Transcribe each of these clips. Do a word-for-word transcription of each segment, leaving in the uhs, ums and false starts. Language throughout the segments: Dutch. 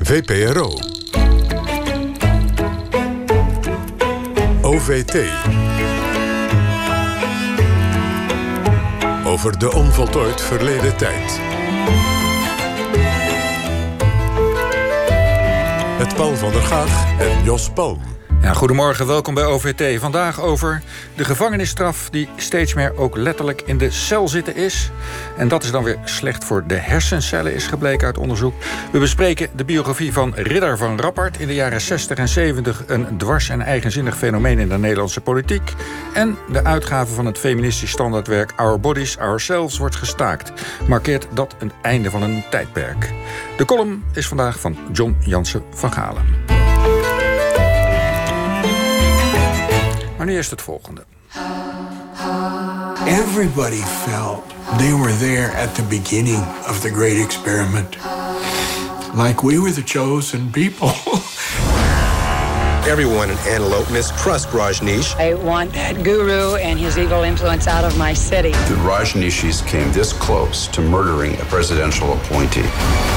V P R O. O V T. Over de onvoltooid verleden tijd. Met Paul van der Gaag en Jos Palm. Ja, goedemorgen, welkom bij O V T. Vandaag over de gevangenisstraf die steeds meer ook letterlijk in de cel zitten is. En dat is dan weer slecht voor de hersencellen, is gebleken uit onderzoek. We bespreken de biografie van Ridder van Rappard. In de jaren zestig en zeventig een dwars en eigenzinnig fenomeen in de Nederlandse politiek. En de uitgave van het feministisch standaardwerk Our Bodies, Ourselves wordt gestaakt. Markeert dat het einde van een tijdperk. De column is vandaag van John Jansen van Galen. Maar nu eerst het volgende. Everybody felt they were there at the beginning of the great experiment. Like we were the chosen people. Everyone in Antelope mistrusts Rajneesh. I want that guru and his evil influence out of my city. The Rajneeshis came this close to murdering a presidential appointee.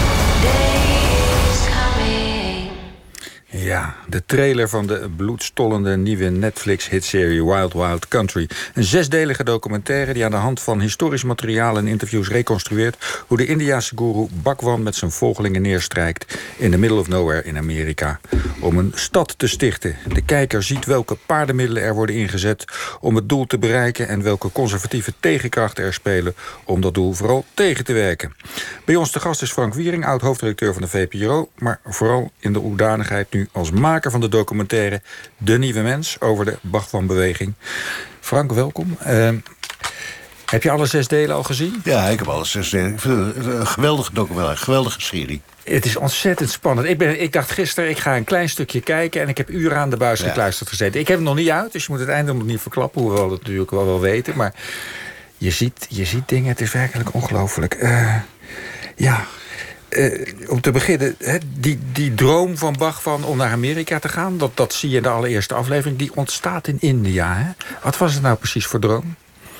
Ja, de trailer van de bloedstollende nieuwe Netflix-hitserie Wild Wild Country. Een zesdelige documentaire die aan de hand van historisch materiaal en interviews reconstrueert hoe de Indiase goeroe Bhagwan met zijn volgelingen neerstrijkt in the middle of nowhere in Amerika. Om een stad te stichten. De kijker ziet welke paardenmiddelen er worden ingezet om het doel te bereiken en welke conservatieve tegenkrachten er spelen om dat doel vooral tegen te werken. Bij ons te gast is Frank Wiering, oud-hoofdredacteur van de V P R O, maar vooral in de hoedanigheid nu als maker van de documentaire De Nieuwe Mens over de Bhagwan-beweging. Frank, welkom. Uh, heb je alle zes delen al gezien? Ja, ik heb alle zes delen. Ik vind het een geweldige documentaire, een geweldige serie. Het is ontzettend spannend. Ik, ben, ik dacht gisteren, ik ga een klein stukje kijken en ik heb uren aan de buis ja. gekluisterd gezeten. Ik heb hem nog niet uit, dus je moet het einde nog niet verklappen, hoewel we het natuurlijk wel wel weten. Maar je ziet, je ziet dingen, het is werkelijk ongelooflijk. Uh, ja... Uh, om te beginnen, he, die, die droom van Bhagwan om naar Amerika te gaan, dat, dat zie je in de allereerste aflevering, die ontstaat in India. Hè? Wat was het nou precies voor droom?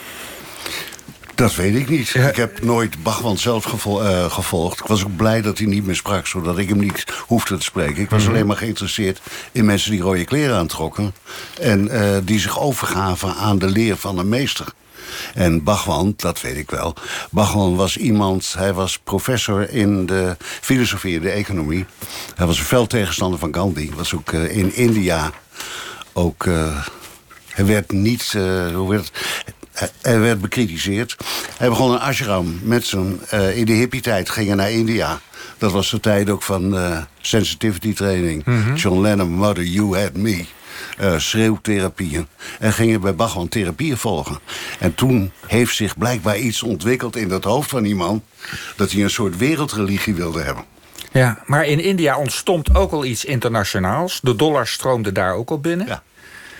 Dat weet ik niet. Ja. Ik heb nooit Bhagwan zelf gevol, uh, gevolgd. Ik was ook blij dat hij niet meer sprak, zodat ik hem niet hoefde te spreken. Ik was mm-hmm. alleen maar geïnteresseerd in mensen die rode kleren aantrokken en uh, die zich overgaven aan de leer van een meester. En Bhagwan, dat weet ik wel. Bhagwan was iemand, hij was professor in de filosofie en de economie. Hij was een fel tegenstander van Gandhi. Was ook uh, in India ook... Uh, hij werd niet... Uh, hoe werd het? Hij werd bekritiseerd. Hij begon een ashram met zijn... Uh, in de hippie-tijd gingen naar India. Dat was de tijd ook van uh, sensitivity training. Mm-hmm. John Lennon, Mother, You Had Me. Uh, schreeuwtherapieën. En gingen bij Bhagwan therapieën volgen. En toen heeft zich blijkbaar iets ontwikkeld in dat hoofd van die man, dat hij een soort wereldreligie wilde hebben. Ja, maar in India ontstond ook al iets internationaals. De dollar stroomde daar ook al binnen. Ja.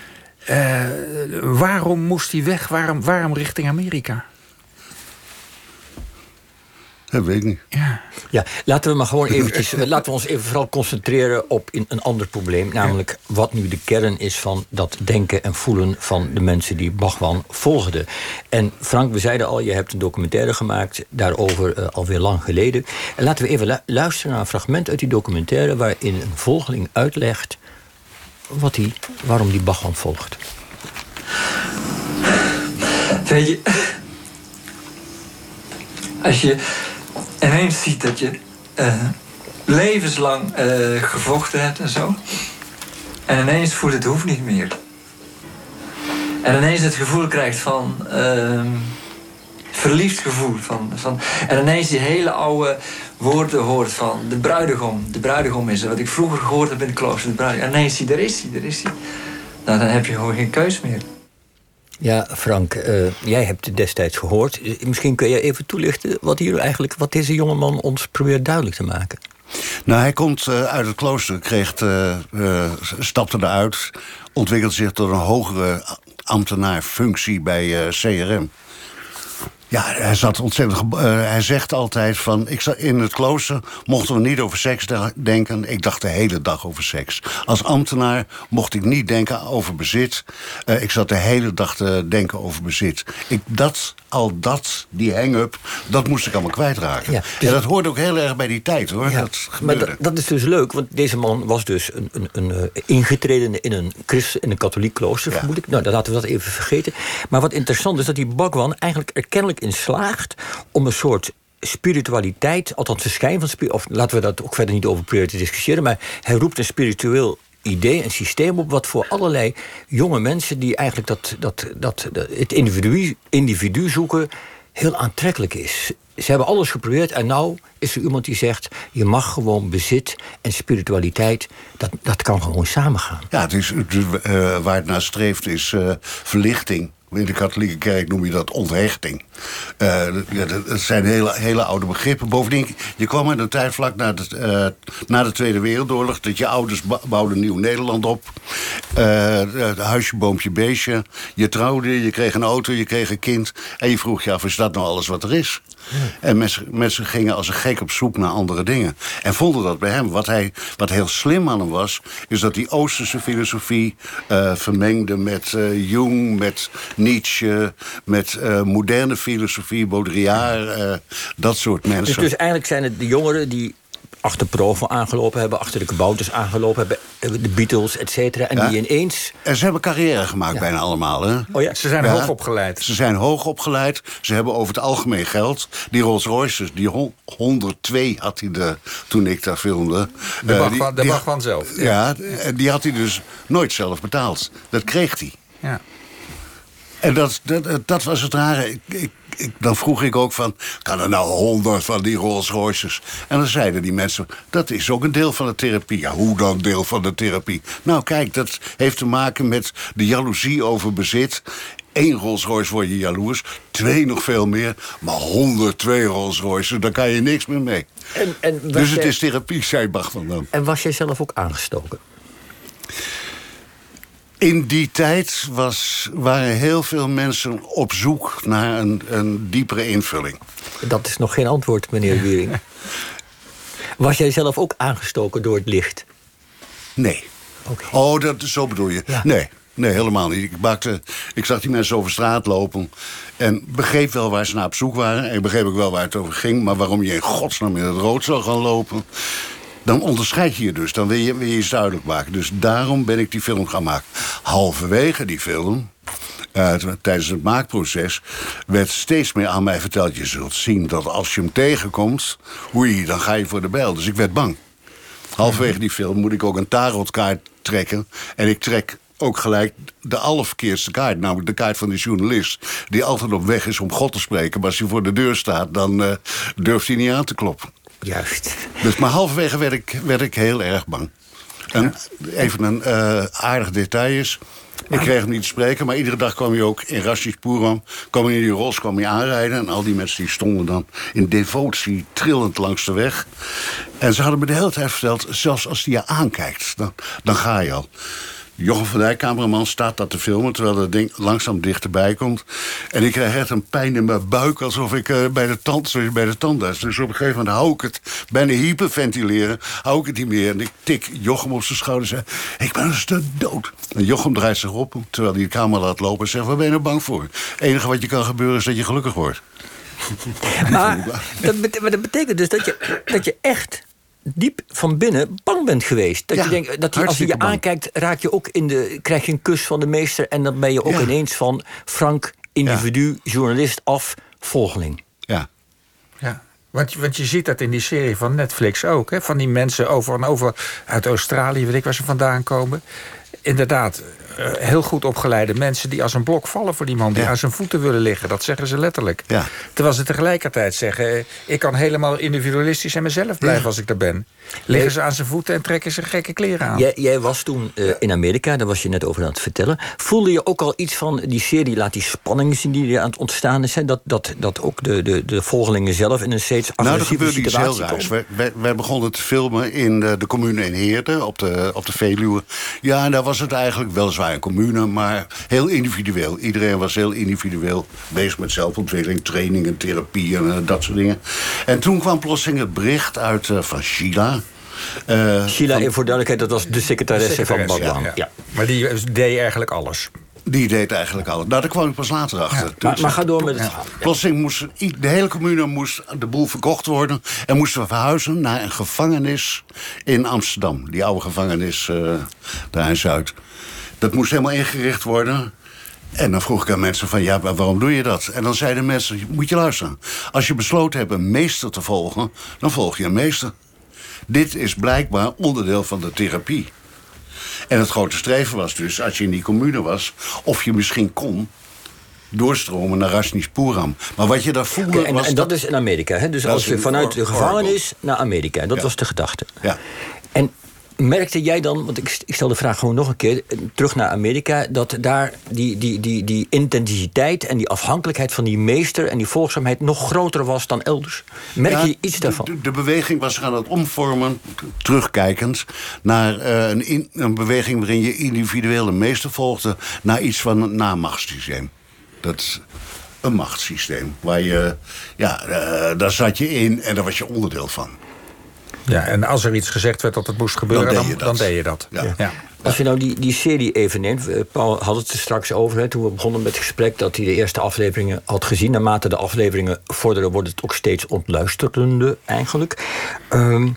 Uh, waarom moest hij weg? Waarom, waarom richting Amerika? Dat weet ik niet. Ja. Ja, laten we maar gewoon eventjes, laten we ons even vooral concentreren op een ander probleem. Namelijk wat nu de kern is van dat denken en voelen van de mensen die Bhagwan volgden. En Frank, we zeiden al, je hebt een documentaire gemaakt daarover uh, alweer lang geleden. En laten we even lu- luisteren naar een fragment uit die documentaire waarin een volgeling uitlegt wat die, waarom die Bhagwan volgt. Weet je, als je ineens ziet dat je uh, levenslang uh, gevochten hebt en zo. En ineens voelt het hoeft niet meer. En ineens het gevoel krijgt van... Uh, verliefd gevoel. Van, van, en ineens die hele oude woorden hoort van... de bruidegom. De bruidegom is er. Wat ik vroeger gehoord heb in het klooster. De bruidegom. En ineens, daar is hij, daar is hij. Nou, dan heb je gewoon geen keus meer. Ja, Frank, uh, jij hebt het destijds gehoord. Misschien kun je even toelichten wat hier eigenlijk, wat deze jongeman ons probeert duidelijk te maken. Nou, hij komt uh, uit het klooster, kreeg, uh, uh, stapte eruit, ontwikkelde zich tot een hogere ambtenaarfunctie bij uh, C R M. Ja, hij zat ontzettend. Uh, hij zegt altijd van. Ik zat in het klooster mochten we niet over seks de- denken. Ik dacht de hele dag over seks. Als ambtenaar mocht ik niet denken over bezit. Uh, ik zat de hele dag te denken over bezit. Ik, dat, al dat, die hang-up, dat moest ik allemaal kwijtraken. Ja, dus en dat hoort ook heel erg bij die tijd, hoor. Ja, dat maar dat, dat is dus leuk, want deze man was dus een, een, een uh, ingetreden in een christen, in een katholiek klooster, ja. vermoed ik. Nou, dan laten we dat even vergeten. Maar wat interessant is dat die Bhagwan eigenlijk er kennelijk in slaagt om een soort spiritualiteit, althans verschijn van spiritualiteit, of laten we dat ook verder niet over proberen te discussiëren, maar hij roept een spiritueel idee, een systeem op wat voor allerlei jonge mensen die eigenlijk dat, dat, dat, dat het individu, individu zoeken heel aantrekkelijk is. Ze hebben alles geprobeerd en nou is er iemand die zegt, je mag gewoon bezit en spiritualiteit, dat, dat kan gewoon samengaan. Ja, het is, uh, waar het naar streeft is uh, verlichting. In de katholieke kerk noem je dat onthechting. Uh, dat zijn hele, hele oude begrippen. Bovendien, je kwam in een tijd vlak na de, uh, na de Tweede Wereldoorlog, dat je ouders bouwden Nieuw Nederland op. Uh, huisje, boompje, beestje. Je trouwde, je kreeg een auto, je kreeg een kind. En je vroeg je af, is dat nou alles wat er is? Ja. En mensen, mensen gingen als een gek op zoek naar andere dingen. En vonden dat bij hem. Wat, hij, wat heel slim aan hem was, is dat die Oosterse filosofie uh, vermengde met uh, Jung, met Nietzsche, met uh, moderne filosofie, Baudrillard, uh, dat soort mensen. Dus, dus eigenlijk zijn het de jongeren die achter Provo aangelopen hebben, achter de kabouters aangelopen hebben, de Beatles, et cetera. En ja. die ineens. En ze hebben carrière gemaakt, ja. bijna allemaal. Hè? Oh ja, ze zijn ja. hoog opgeleid. Ze zijn hoog opgeleid. Ze hebben over het algemeen geld. Die Rolls Royces, die honderdtwee had hij de, toen ik daar filmde. De uh, Bhagwan, de Bhagwan zelf. Ja, ja, die had hij dus nooit zelf betaald. Dat kreeg hij. Ja. En dat, dat, dat was het rare. Ik, ik, ik, dan vroeg ik ook van, kan er nou honderd van die Rolls Royces? En dan zeiden die mensen, dat is ook een deel van de therapie. Ja, hoe dan deel van de therapie? Nou kijk, dat heeft te maken met de jaloezie over bezit. Eén Rolls Royce word je jaloers, twee nog veel meer. Maar honderdtwee Rolls Royces, daar kan je niks meer mee. En, en dus het jij, is therapie, zei Bhagwan dan. En was jij zelf ook aangestoken? In die tijd was, waren heel veel mensen op zoek naar een, een diepere invulling. Dat is nog geen antwoord, meneer Wiering. Was jij zelf ook aangestoken door het licht? Nee. Okay. Oh, dat, zo bedoel je? Ja. Nee. Nee, helemaal niet. Ik, maakte, ik zag die mensen over straat lopen en begreep wel waar ze naar op zoek waren. En begreep ook wel waar het over ging. Maar waarom je in godsnaam in het rood zou gaan lopen, dan onderscheid je je dus. Dan wil je, wil je iets duidelijk maken. Dus daarom ben ik die film gaan maken. Halverwege die film, uh, tijdens het maakproces, werd steeds meer aan mij verteld, je zult zien dat als je hem tegenkomt, oei, dan ga je voor de bijl. Dus ik werd bang. Halverwege die film moet ik ook een tarotkaart trekken. En ik trek ook gelijk de allerverkeerdste kaart. Namelijk de kaart van de journalist, die altijd op weg is om God te spreken. Maar als hij voor de deur staat, dan uh, durft hij niet aan te kloppen. Juist. Dus, maar halverwege werd ik, werd ik heel erg bang. En even een uh, aardig detail is, ik kreeg hem niet te spreken, maar iedere dag kwam hij ook in Rashidspuram, kwam hij in die Rolls, kwam hij aanrijden. En al die mensen die stonden dan in devotie trillend langs de weg. En ze hadden me de hele tijd verteld, zelfs als hij je aankijkt, dan, dan ga je al. Jochem van Dijk, cameraman, staat dat te filmen, terwijl dat ding langzaam dichterbij komt. En ik krijg echt een pijn in mijn buik, alsof ik uh, bij de tand, zoals bij de tandarts. Dus op een gegeven moment hou ik het, bijna hyperventileren, hou ik het niet meer. En ik tik Jochem op zijn schouder en zeg, ik ben een stuk dood. En Jochem draait zich op, terwijl hij de camera laat lopen, en zegt, waar ben je nou bang voor? Het enige wat je kan gebeuren is dat je gelukkig wordt. Maar dat, bet- maar dat betekent dus dat je, dat je echt diep van binnen bang bent geweest. Dat ja, je denkt, dat je, als je je bang. aankijkt, raak je ook in de, krijg je een kus van de meester en dan ben je ook ja. ineens van Frank, individu, ja. journalist af, volgeling. Ja. Ja. Want, want je ziet dat in die serie van Netflix ook. Hè? Van die mensen over en over uit Australië, weet ik waar ze vandaan komen. Inderdaad, uh, heel goed opgeleide mensen die als een blok vallen voor die man, die ja. aan zijn voeten willen liggen. Dat zeggen ze letterlijk. Ja. Terwijl ze tegelijkertijd zeggen, uh, ik kan helemaal individualistisch en mezelf blijven ja. als ik daar ben. Liggen ze aan zijn voeten en trekken ze gekke kleren aan. Jij, jij was toen uh, in Amerika, daar was je net over aan het vertellen. Voelde je ook al iets van die serie, laat die spanningen zien die er aan het ontstaan is, dat, dat, dat ook de, de, de volgelingen zelf in een steeds agressieve nou, situatie heel raars. Wij, wij, wij begonnen te filmen in de, de commune in Heerden, op de, op de Veluwe. Ja, en daar was het eigenlijk weliswaar bij een commune, maar heel individueel. Iedereen was heel individueel bezig met zelfontwikkeling, trainingen, therapie en uh, dat soort dingen. En toen kwam plotseling het bericht uit uh, van Sheila. Uh, Sheila, even voor duidelijkheid, dat was de secretaresse, de secretaresse van Bhagwan. Ja, ja. Ja. Maar die deed eigenlijk alles. Die deed eigenlijk alles. Nou, daar kwam ik pas later achter. Ja, maar, maar ga door met het verhaal. Ja. Plotseling moest de hele commune moest de boel verkocht worden. En moesten we verhuizen naar een gevangenis in Amsterdam. Die oude gevangenis uh, daar in Zuid. Dat moest helemaal ingericht worden. En dan vroeg ik aan mensen van, ja, waarom doe je dat? En dan zeiden mensen, moet je luisteren. Als je besloten hebt een meester te volgen, dan volg je een meester. Dit is blijkbaar onderdeel van de therapie. En het grote streven was dus, als je in die commune was, of je misschien kon doorstromen naar Rajneeshpuram. Maar wat je daar voelde... Okay, en, was en dat, dat is in Amerika, hè? Dus als je vanuit de gevangenis naar Amerika. Dat ja. was de gedachte. Ja. En merkte jij dan, want ik, ik stel de vraag gewoon nog een keer, terug naar Amerika, dat daar die, die, die, die intensiteit en die afhankelijkheid van die meester en die volgzaamheid nog groter was dan elders? Merk ja, je iets daarvan? De, de beweging was aan het omvormen, terugkijkend, naar uh, een, in, een beweging waarin je individuele meester volgde, naar iets van een namachtssysteem. Dat is een machtssysteem waar je, ja, uh, daar zat je in en daar was je onderdeel van. Ja, en als er iets gezegd werd dat het moest gebeuren, dan deed je dat. Dan deed je dat. Ja. Ja. Als je nou die, die serie even neemt, Paul had het er straks over, hè, toen we begonnen met het gesprek, dat hij de eerste afleveringen had gezien. Naarmate de afleveringen vorderen, wordt het ook steeds ontluisterender eigenlijk. Um,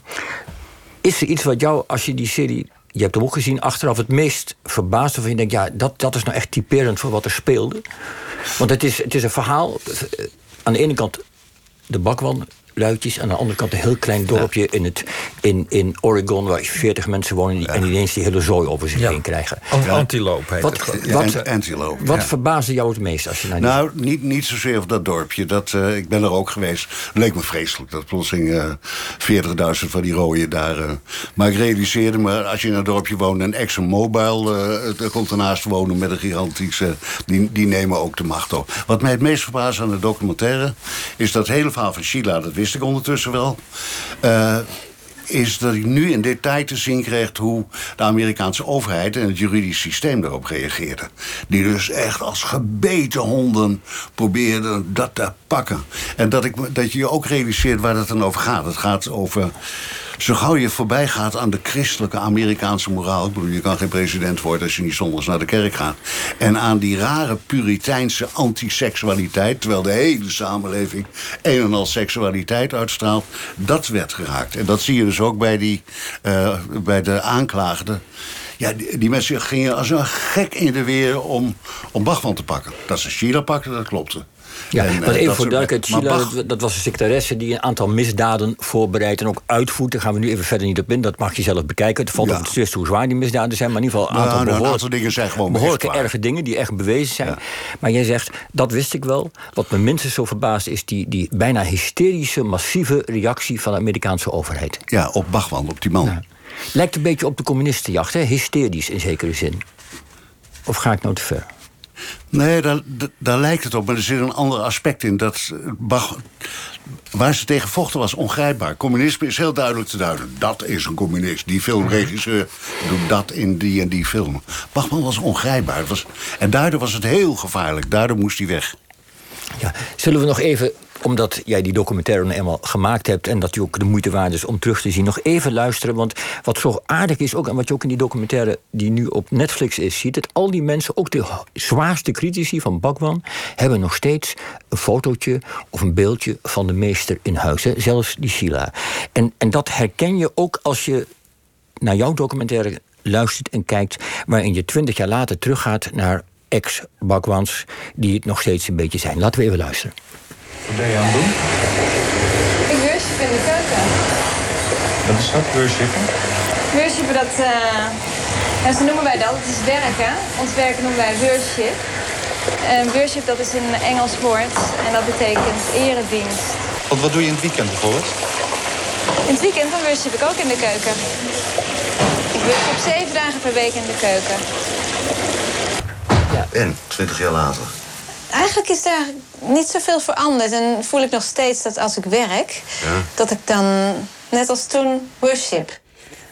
is er iets wat jou, als je die serie, je hebt hem ook gezien, achteraf het meest verbaasd, of je denkt, ja, dat, dat is nou echt typerend voor wat er speelde? Want het is, het is een verhaal, aan de ene kant de Bhagwan, luidjes. Aan de andere kant een heel klein dorpje ja. in, het, in, in Oregon, waar veertig mensen wonen die, ja. en ineens die hele zooi over zich ja. heen krijgen. Antilope heet wat, het. Ja, wat, antilope. Wat ja. verbaasde jou het meest als je naar die... Nou, niet, niet zozeer op dat dorpje. Dat, uh, ik ben er ook geweest. Het leek me vreselijk dat plotseling uh, veertigduizend van die rooien daar... Uh, maar ik realiseerde me, als je in een dorpje woont en ExxonMobil uh, komt ernaast wonen met een gigantische... Die, die nemen ook de macht op. Wat mij het meest verbaasde aan de documentaire is dat hele verhaal van Sheila, dat wist ik ondertussen wel... Uh, is dat ik nu in detail te zien kreeg hoe de Amerikaanse overheid en het juridisch systeem daarop reageerden. Die dus echt als gebeten honden probeerden dat te pakken. En dat, ik, dat je je ook realiseert waar het dan over gaat. Het gaat over... Zo gauw je voorbij gaat aan de christelijke Amerikaanse moraal... ik bedoel, je kan geen president worden als je niet zondags naar de kerk gaat... en aan die rare puriteinse antiseksualiteit... terwijl de hele samenleving een en al seksualiteit uitstraalt... dat werd geraakt. En dat zie je dus ook bij, die, uh, bij de aanklaagden. Ja, die, die mensen gingen als een gek in de weer om, om Bhagwan te pakken. Dat ze Sheila pakten, dat klopte. Ja, en, maar uh, even voor duidelijkheid, Sheila, Bach... dat, dat was een secretaresse die een aantal misdaden voorbereidt en ook uitvoert. Daar gaan we nu even verder niet op in, dat mag je zelf bekijken. Het valt ja. over het twist hoe zwaar die misdaden zijn, maar in ieder geval een aantal, nou, nou, behoorlijk, een aantal dingen zijn gewoon behoorlijke erge dingen die echt bewezen zijn. Ja. Maar jij zegt, dat wist ik wel. Wat me minstens zo verbaast is die, die bijna hysterische, massieve reactie van de Amerikaanse overheid. Ja, op Bhagwan, op die man. Ja. Lijkt een beetje op de communistenjacht, hè? Hysterisch in zekere zin. Of ga ik nou te ver? Nee, daar, daar lijkt het op, maar er zit een ander aspect in. Dat Bach, waar ze tegen vochten was ongrijpbaar. Communisme is heel duidelijk te duiden. Dat is een communist. Die filmregisseur doet dat in die en die film. Bachman was ongrijpbaar. Het was, en daardoor was het heel gevaarlijk. Daardoor moest hij weg. Ja, zullen we nog even, omdat jij die documentaire nou eenmaal gemaakt hebt en dat die ook de moeite waard is om terug te zien, nog even luisteren. Want wat zo aardig is ook, en wat je ook in die documentaire die nu op Netflix is ziet, dat al die mensen, ook de zwaarste critici van Bhagwan, hebben nog steeds een fotootje of een beeldje van de meester in huis. Hè? Zelfs die Sheila. En, en dat herken je ook als je naar jouw documentaire luistert en kijkt, waarin je twintig jaar later teruggaat naar ex-Bhagwans die het nog steeds een beetje zijn. Laten we even luisteren. Wat ben je aan het doen? Ik worship in de keuken. Wat is dat, worshipen? Worshipen, dat... Uh, ja, zo noemen wij dat. Het is werken. Ons werken noemen wij worship. Uh, worship, dat is een Engels woord. En dat betekent eredienst. Wat, wat doe je in het weekend bijvoorbeeld? In het weekend dan worship ik ook in de keuken. Ik worship zeven dagen per week in de keuken. Ja. En, twintig jaar later? Eigenlijk is daar niet zoveel veranderd. En voel ik nog steeds dat als ik werk, ja. dat ik dan net als toen worship.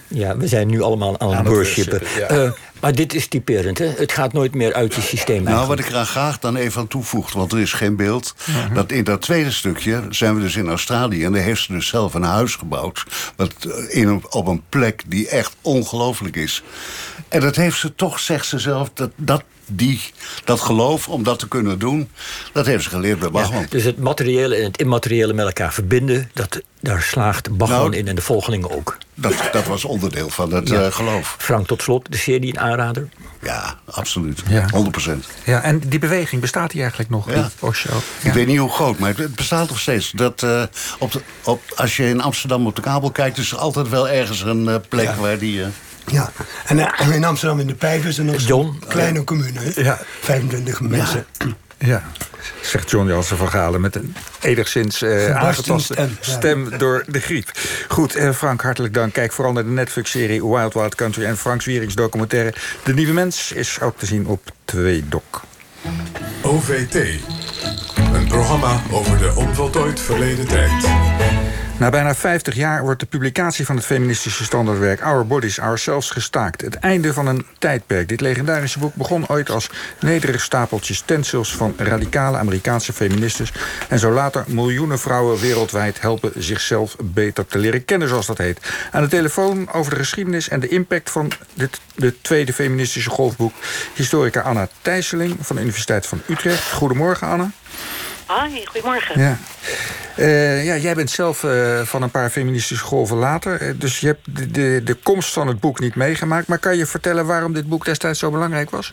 Ja, we zijn nu allemaal aan, aan het worshipen. Ja. Uh, maar dit is typerend, hè? Het gaat nooit meer uit je systeem. Nou, eigenlijk. Wat ik er graag dan even aan toevoeg, want er is geen beeld. Uh-huh. Dat in dat tweede stukje zijn we dus in Australië. En daar heeft ze dus zelf een huis gebouwd. Wat in een, op een plek die echt ongelooflijk is. En dat heeft ze toch, zegt ze zelf, dat, dat, die, dat geloof om dat te kunnen doen, dat heeft ze geleerd bij Bachman. Ja, dus het materiële en het immateriële met elkaar verbinden, dat, daar slaagt Bachman nou, in en de volgelingen ook. Dat, dat was onderdeel van het ja. uh, geloof. Frank, tot slot, de serie een aanrader? Ja, absoluut. Ja. honderd procent. Ja, en die beweging, bestaat die eigenlijk nog? Ja. Osho? Ik ja. weet niet hoe groot, maar het bestaat nog steeds. Dat, uh, op de, op, als je in Amsterdam op de kabel kijkt, is er altijd wel ergens een uh, plek ja. waar die... Uh, Ja, en uh, in Amsterdam in de Pijp is er nog zo'n kleine commune. Ja. vijfentwintig mensen. Ja. ja, zegt John Jansen van Galen met een enigszins uh, aangetaste stem, stem ja. door de griep. Goed, uh, Frank, hartelijk dank. Kijk vooral naar de Netflix-serie Wild Wild Country en Frank Zwierings documentaire De Nieuwe Mens is ook te zien op twee doc. O V T, een programma over de onvoltooid verleden tijd. Na bijna vijftig jaar wordt de publicatie van het feministische standaardwerk Our Bodies, Ourselves gestaakt. Het einde van een tijdperk. Dit legendarische boek begon ooit als nederig stapeltje stencils van radicale Amerikaanse feministes en zo later miljoenen vrouwen wereldwijd helpen zichzelf beter te leren kennen, zoals dat heet. Aan de telefoon over de geschiedenis en de impact van dit, de tweede feministische golfboek historica Anna Thijsseling van de Universiteit van Utrecht. Goedemorgen, Anna. Hoi, goedemorgen. Ja. Uh, ja, jij bent zelf uh, van een paar feministische golven later. Uh, dus je hebt de, de, de komst van het boek niet meegemaakt. Maar kan je vertellen waarom dit boek destijds zo belangrijk was?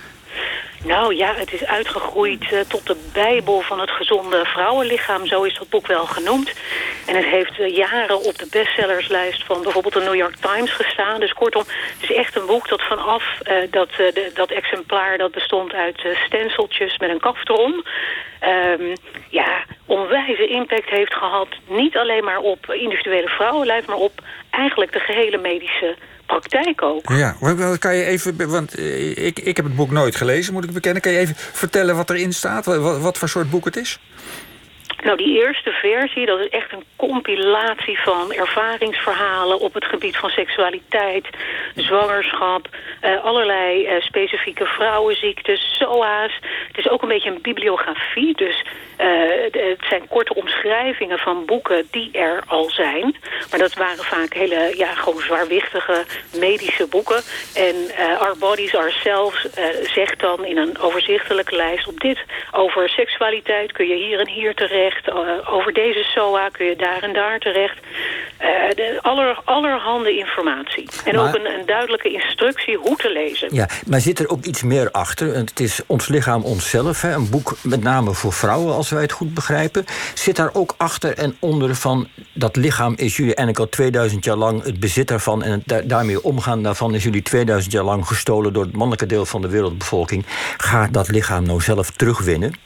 Nou ja, het is uitgegroeid uh, tot de bijbel van het gezonde vrouwenlichaam. Zo is dat boek wel genoemd. En het heeft uh, jaren op de bestsellerslijst van bijvoorbeeld de New York Times gestaan. Dus kortom, het is echt een boek dat vanaf uh, dat, uh, de, dat exemplaar dat bestond uit uh, stenciltjes met een kaft erom. Um, ja, onwijze impact heeft gehad. Niet alleen maar op individuele vrouwenlijf, maar op eigenlijk de gehele medische praktijk ook. Ja, kan je even, want ik, ik heb het boek nooit gelezen, moet ik bekennen. Kan je even vertellen wat erin staat? Wat, wat voor soort boek het is? Nou, die eerste versie, dat is echt een compilatie van ervaringsverhalen op het gebied van seksualiteit, zwangerschap, uh, allerlei uh, specifieke vrouwenziektes, S O A's. Het is ook een beetje een bibliografie, dus uh, het zijn korte omschrijvingen van boeken die er al zijn. Maar dat waren vaak hele, ja, gewoon zwaarwichtige medische boeken. En uh, Our Bodies, Ourselves uh, zegt dan in een overzichtelijke lijst op dit over seksualiteit kun je hier en hier terecht. Uh, over deze S O A kun je daar en daar terecht. Uh, de aller, allerhande informatie. En maar, ook een, een duidelijke instructie hoe te lezen. Ja, maar zit er ook iets meer achter? Het is Ons Lichaam, Onszelf. Hè? Een boek met name voor vrouwen, als wij het goed begrijpen. Zit daar ook achter en onder van dat lichaam is jullie eigenlijk al tweeduizend jaar lang het bezit daarvan en het daarmee omgaan daarvan is jullie tweeduizend jaar lang gestolen door het mannelijke deel van de wereldbevolking. Ga dat lichaam nou zelf terugwinnen?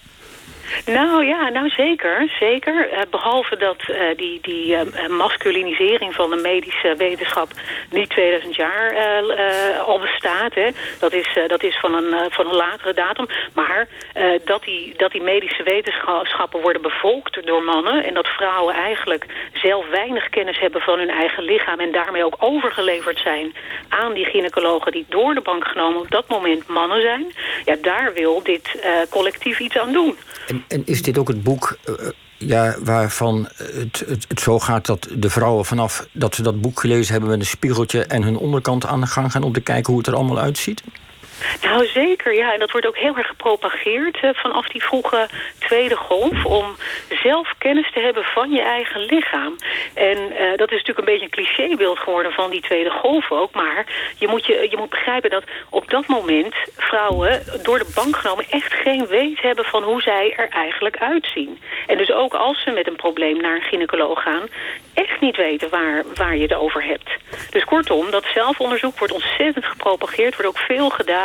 Nou ja, nou zeker, zeker. Uh, behalve dat uh, die, die uh, masculinisering van de medische wetenschap niet tweeduizend jaar uh, uh, al bestaat. Hè. Dat is, uh, dat is van, een, uh, van een latere datum. Maar uh, dat, die, dat die medische wetenschappen worden bevolkt door mannen en dat vrouwen eigenlijk zelf weinig kennis hebben van hun eigen lichaam en daarmee ook overgeleverd zijn aan die gynaecologen die door de bank genomen op dat moment mannen zijn. Ja, daar wil dit uh, collectief iets aan doen. En, en is dit ook het boek uh, ja, waarvan het, het, het zo gaat dat de vrouwen vanaf dat ze dat boek gelezen hebben met een spiegeltje en hun onderkant aan de gang gaan om te kijken hoe het er allemaal uitziet? Nou zeker, ja. En dat wordt ook heel erg gepropageerd uh, vanaf die vroege tweede golf om zelf kennis te hebben van je eigen lichaam. En uh, dat is natuurlijk een beetje een clichébeeld geworden van die tweede golf ook. Maar je moet, je, je moet begrijpen dat op dat moment vrouwen door de bank genomen echt geen weet hebben van hoe zij er eigenlijk uitzien. En dus ook als ze met een probleem naar een gynaecoloog gaan, echt niet weten waar, waar je het over hebt. Dus kortom, dat zelfonderzoek wordt ontzettend gepropageerd, wordt ook veel gedaan.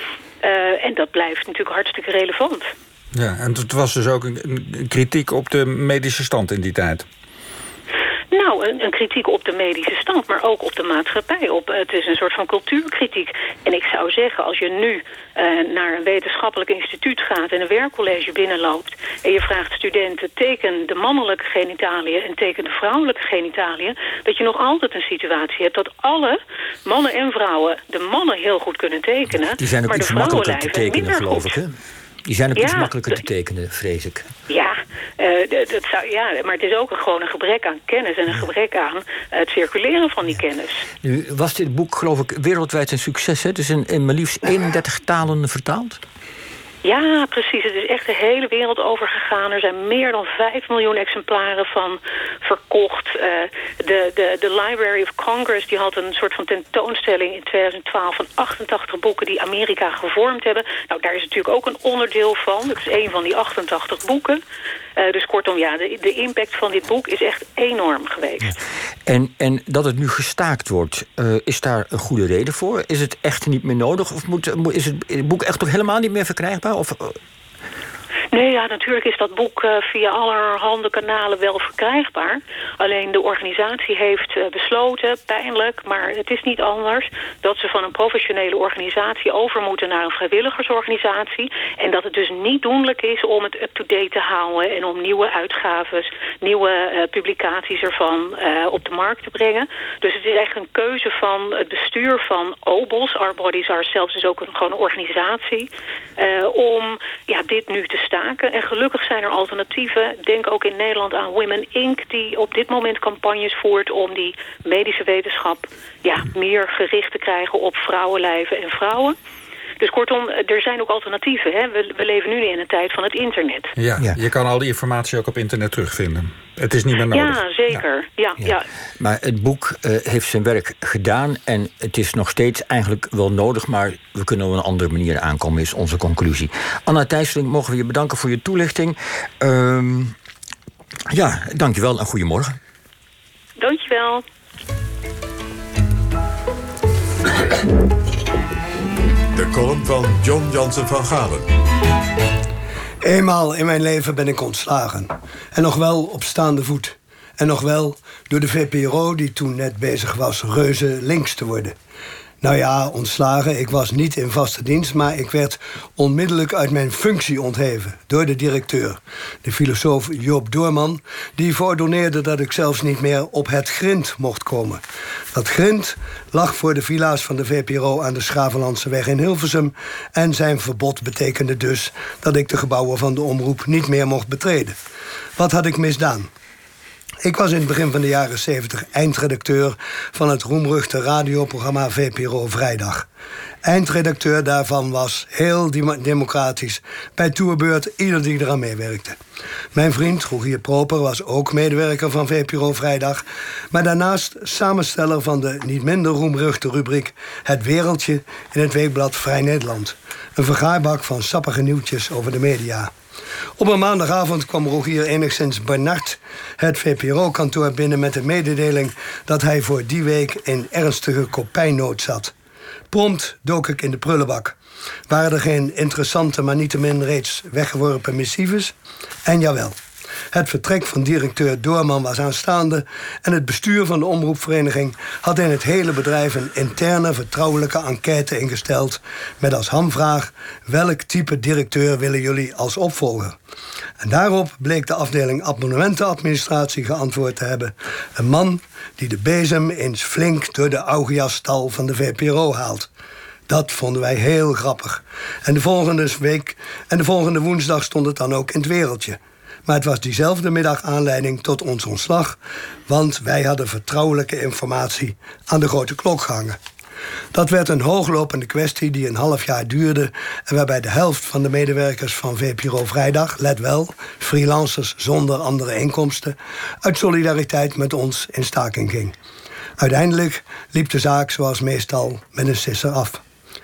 Uh, en dat blijft natuurlijk hartstikke relevant. Ja, en het was dus ook een, een kritiek op de medische stand in die tijd. Nou, een, een kritiek op de medische stand, maar ook op de maatschappij. Op, het is een soort van cultuurkritiek. En ik zou zeggen, als je nu uh, naar een wetenschappelijk instituut gaat en een werkcollege binnenloopt en je vraagt studenten, teken de mannelijke genitaliën en teken de vrouwelijke genitaliën, dat je nog altijd een situatie hebt dat alle mannen en vrouwen de mannen heel goed kunnen tekenen, die zijn ook maar iets de makkelijker te vrouwenlijven tekenen, geloof ik, hè? Die zijn ook ja, iets makkelijker te tekenen, vrees ik. Ja, uh, dat zou, ja, maar het is ook een, gewoon een gebrek aan kennis en een gebrek aan uh, het circuleren van die kennis. Nu was dit boek, geloof ik, wereldwijd een succes, hè? Het is in, in maar liefst eenendertig talen vertaald. Ja, precies. Het is echt de hele wereld over gegaan. Er zijn meer dan vijf miljoen exemplaren van verkocht. Uh, de, de, de Library of Congress die had een soort van tentoonstelling in twintig twaalf van achtentachtig boeken die Amerika gevormd hebben. Nou, daar is natuurlijk ook een onderdeel van. Het is een van die achtentachtig boeken. Uh, dus kortom, ja, de, de impact van dit boek is echt enorm geweest. Ja. En, en dat het nu gestaakt wordt, uh, is daar een goede reden voor? Is het echt niet meer nodig? Of moet, is het boek echt toch helemaal niet meer verkrijgbaar? Of, uh... Nee, ja, natuurlijk is dat boek uh, via allerhande kanalen wel verkrijgbaar. Alleen de organisatie heeft uh, besloten, pijnlijk, maar het is niet anders, dat ze van een professionele organisatie over moeten naar een vrijwilligersorganisatie. En dat het dus niet doenlijk is om het up-to-date te houden en om nieuwe uitgaves, nieuwe uh, publicaties ervan uh, op de markt te brengen. Dus het is echt een keuze van het bestuur van O B O S, Our Bodies Ourselves, is ook een, gewoon een organisatie, uh, om ja, dit nu te staken. En gelukkig zijn er alternatieven. Denk ook in Nederland aan Women Incorporated, die op dit moment campagnes voert om die medische wetenschap ja, meer gericht te krijgen op vrouwenlijven en vrouwen. Dus kortom, er zijn ook alternatieven. Hè? We, we leven nu in een tijd van het internet. Ja, ja, je kan al die informatie ook op internet terugvinden. Het is niet meer nodig. Ja, zeker. Ja. Ja, ja. ja. Maar het boek uh, heeft zijn werk gedaan en het is nog steeds eigenlijk wel nodig, maar we kunnen op een andere manier aankomen, is onze conclusie. Anna Thijsseling, mogen we je bedanken voor je toelichting. Um, ja, dankjewel en goedemorgen. Dankjewel. De column van John Jansen van Galen. Eenmaal in mijn leven ben ik ontslagen. En nog wel op staande voet. En nog wel door de V P R O die toen net bezig was reuze links te worden. Nou ja, ontslagen. Ik was niet in vaste dienst, maar ik werd onmiddellijk uit mijn functie ontheven door de directeur, de filosoof Joop Doorman, die verordoneerde dat ik zelfs niet meer op het grind mocht komen. Dat grind lag voor de villa's van de V P R O aan de Schravenlandseweg in Hilversum en zijn verbod betekende dus dat ik de gebouwen van de omroep niet meer mocht betreden. Wat had ik misdaan? Ik was in het begin van de jaren zeventig eindredacteur van het roemruchte radioprogramma V P R O Vrijdag. Eindredacteur daarvan was heel democratisch, bij toerbeurt ieder die eraan meewerkte. Mijn vriend Rogier Proper was ook medewerker van V P R O Vrijdag, maar daarnaast samensteller van de niet minder roemruchte rubriek Het Wereldje in het weekblad Vrij Nederland. Een vergaarbak van sappige nieuwtjes over de media. Op een maandagavond kwam Rogier enigszins benard het V P R O-kantoor binnen met de mededeling dat hij voor die week in ernstige kopijnood zat. Prompt dook ik in de prullenbak. Waren er geen interessante, maar niettemin reeds weggeworpen missives? En jawel. Het vertrek van directeur Doorman was aanstaande en het bestuur van de omroepvereniging had in het hele bedrijf een interne vertrouwelijke enquête ingesteld met als hamvraag: welk type directeur willen jullie als opvolger? En daarop bleek de afdeling abonnementenadministratie geantwoord te hebben: een man die de bezem eens flink door de Augiasstal van de V P R O haalt. Dat vonden wij heel grappig. En de volgende week en de volgende woensdag stond het dan ook in het Wereldje. Maar het was diezelfde middag aanleiding tot ons ontslag, want wij hadden vertrouwelijke informatie aan de grote klok gehangen. Dat werd een hooglopende kwestie die een half jaar duurde en waarbij de helft van de medewerkers van V P R O Vrijdag, let wel, freelancers zonder andere inkomsten, uit solidariteit met ons in staking ging. Uiteindelijk liep de zaak zoals meestal met een sisser af.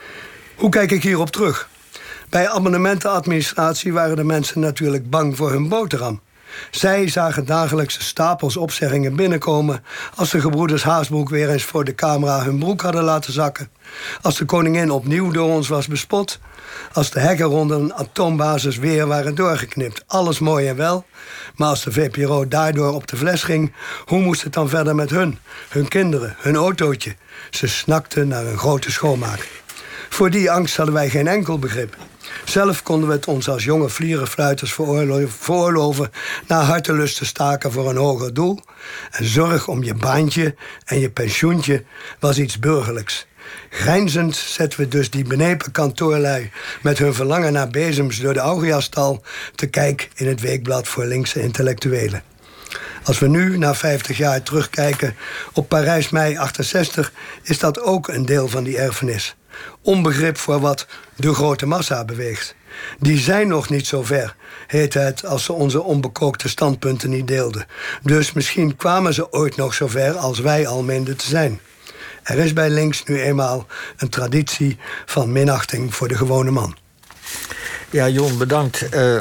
Hoe kijk ik hierop terug? Bij abonnementenadministratie waren de mensen natuurlijk bang voor hun boterham. Zij zagen dagelijks de stapels opzeggingen binnenkomen als de gebroeders Haasbroek weer eens voor de camera hun broek hadden laten zakken, als de koningin opnieuw door ons was bespot, als de hekken rond een atoombasis weer waren doorgeknipt. Alles mooi en wel, maar als de V P R O daardoor op de fles ging, hoe moest het dan verder met hun, hun kinderen, hun autootje? Ze snakten naar een grote schoonmaak. Voor die angst hadden wij geen enkel begrip. Zelf konden we het ons als jonge vlierenfluiters veroorlo- veroorloven naar hartelust te staken voor een hoger doel. En zorg om je baantje en je pensioentje was iets burgerlijks. Grijnzend zetten we dus die benepen kantoorlui met hun verlangen naar bezems door de Augiastal te kijk in het weekblad voor linkse intellectuelen. Als we nu, na vijftig jaar, terugkijken op Parijs mei achtenzestig, is dat ook een deel van die erfenis. Onbegrip voor wat de grote massa beweegt. Die zijn nog niet zo ver, heette het, als ze onze onbekookte standpunten niet deelden. Dus misschien kwamen ze ooit nog zo ver als wij al meenden te zijn. Er is bij links nu eenmaal een traditie van minachting voor de gewone man. Ja, Jon, bedankt. Uh,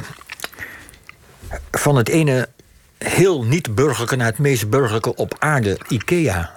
van het ene heel niet-burgerlijke naar het meest burgerlijke op aarde, IKEA.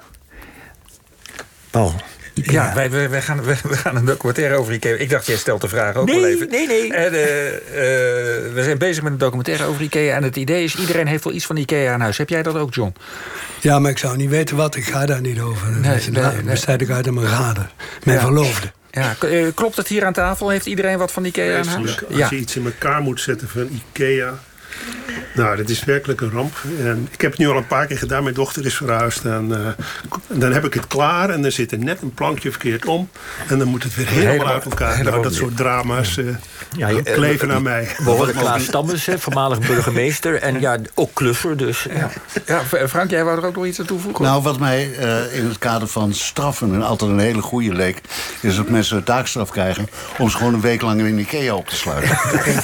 Paul. Ja, wij, wij, wij, gaan, wij, we gaan een documentaire over IKEA. Ik dacht, jij stelt de vraag ook nee, wel even. Nee, nee, en, uh, uh, we zijn bezig met een documentaire over IKEA. En het idee is, iedereen heeft wel iets van IKEA aan huis. Heb jij dat ook, John? Ja, maar ik zou niet weten wat. Ik ga daar niet over. Nee, nee, nee, nee. Besteed ik uit aan mijn raden. Mijn ja. verloofde. Ja, klopt het hier aan tafel? Heeft iedereen wat van IKEA aan huis? Als ja. je iets in elkaar moet zetten van IKEA... Nou, dat is werkelijk een ramp. En ik heb het nu al een paar keer gedaan. Mijn dochter is verhuisd. En uh, dan heb ik het klaar. En dan zit er net een plankje verkeerd om. En dan moet het weer helemaal, helemaal uit elkaar. Helemaal nou, dat soort drama's uh, ja, je, kleven uh, aan mij. We horen Klaas Stammers, voormalig burgemeester. En ja, ook klusser dus. Ja. Ja, Frank, jij wou er ook nog iets aan toevoegen? Nou, wat mij uh, in het kader van straffen en altijd een hele goede leek... is dat mensen een taakstraf krijgen om ze gewoon een week lang in IKEA op te sluiten.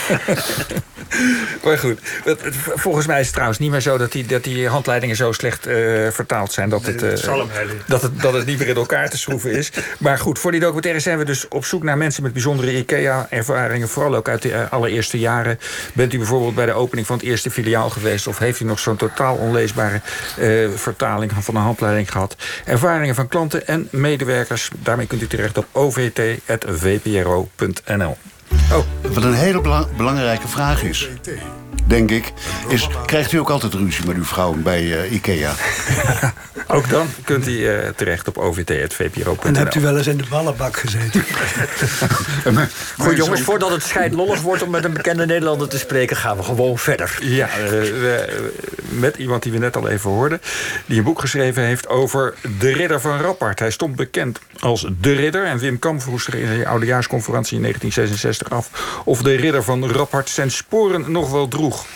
Maar goed, volgens mij is het trouwens niet meer zo dat die, dat die handleidingen zo slecht uh, vertaald zijn dat het, uh, dat, het, dat het niet meer in elkaar te schroeven is. Maar goed, voor die documentaire zijn we dus op zoek naar mensen met bijzondere IKEA-ervaringen, vooral ook uit de uh, allereerste jaren. Bent u bijvoorbeeld bij de opening van het eerste filiaal geweest of heeft u nog zo'n totaal onleesbare uh, vertaling van een handleiding gehad? Ervaringen van klanten en medewerkers, daarmee kunt u terecht op o v t punt v p r o punt n l. Oh. Wat een hele belang- belangrijke vraag is, denk ik, is... krijgt u ook altijd ruzie met uw vrouw bij uh, IKEA? Ook dan kunt u uh, terecht op o v t punt v p r o punt n l. En hebt u wel eens in de ballenbak gezeten? Goed jongens, voordat het scheidlollig wordt om met een bekende Nederlander te spreken... gaan we gewoon verder. Ja, uh, we, met iemand die we net al even hoorden... die een boek geschreven heeft over de ridder van Rappard. Hij stond bekend als de ridder. En Wim Kam vroeg zich in de oudejaarsconferentie in negentien zesenzestig af... of de ridder van Rappard zijn sporen nog wel droeg.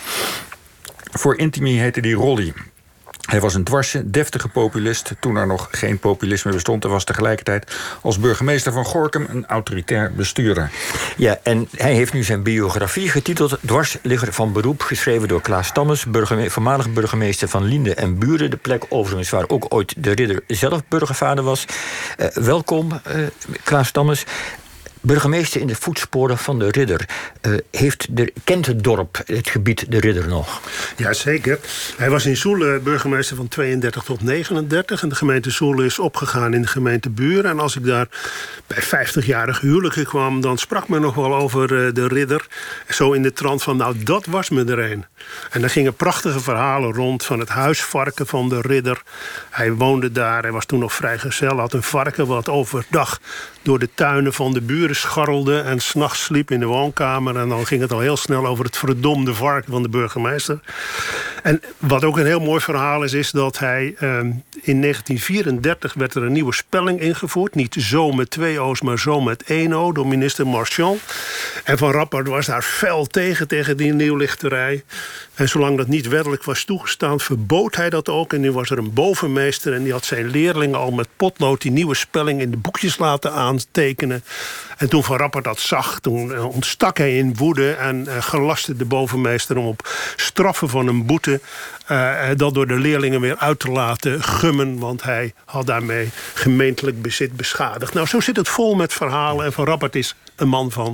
Voor Intimi heette die Rolly. Hij was een dwarse, deftige populist toen er nog geen populisme bestond... en was tegelijkertijd als burgemeester van Gorinchem een autoritair bestuurder. Ja, en hij heeft nu zijn biografie getiteld Dwarsligger van beroep... geschreven door Klaas Stammers, burgeme- voormalig burgemeester van Liende en Buren. De plek overigens waar ook ooit de ridder zelf burgervader was. Uh, welkom, uh, Klaas Stammers. Burgemeester in de voetsporen van de ridder. Uh, heeft de, kent het dorp, het gebied, de ridder nog? Jazeker. Hij was in Zoelen burgemeester van tweeëndertig tot negenendertig. En de gemeente Zoelen is opgegaan in de gemeente Buren. En als ik daar bij vijftigjarige huwelijken kwam... dan sprak men nog wel over uh, de ridder. Zo in de trant van, nou, dat was me er een. En er gingen prachtige verhalen rond van het huisvarken van de ridder. Hij woonde daar, hij was toen nog vrijgezel. Had een varken wat overdag door de tuinen van de buren scharrelde en 's nachts sliep in de woonkamer. En dan ging het al heel snel over het verdomde varken van de burgemeester. En wat ook een heel mooi verhaal is, is dat hij eh, in negentien vierendertig werd er een nieuwe spelling ingevoerd. Niet zo met twee O's, maar zo met één O, door minister Marchand. En Van Rappard was daar fel tegen, tegen die nieuwlichterij. En zolang dat niet wettelijk was toegestaan, verbood hij dat ook. En nu was er een bovenmeester en die had zijn leerlingen al met potlood die nieuwe spelling in de boekjes laten aantekenen. En toen Van Rappard dat zag, toen ontstak hij in woede en uh, gelastte de bovenmeester om op straffen van een boete uh, dat door de leerlingen weer uit te laten gummen, want hij had daarmee gemeentelijk bezit beschadigd. Nou, zo zit het vol met verhalen en Van Rappard is een man van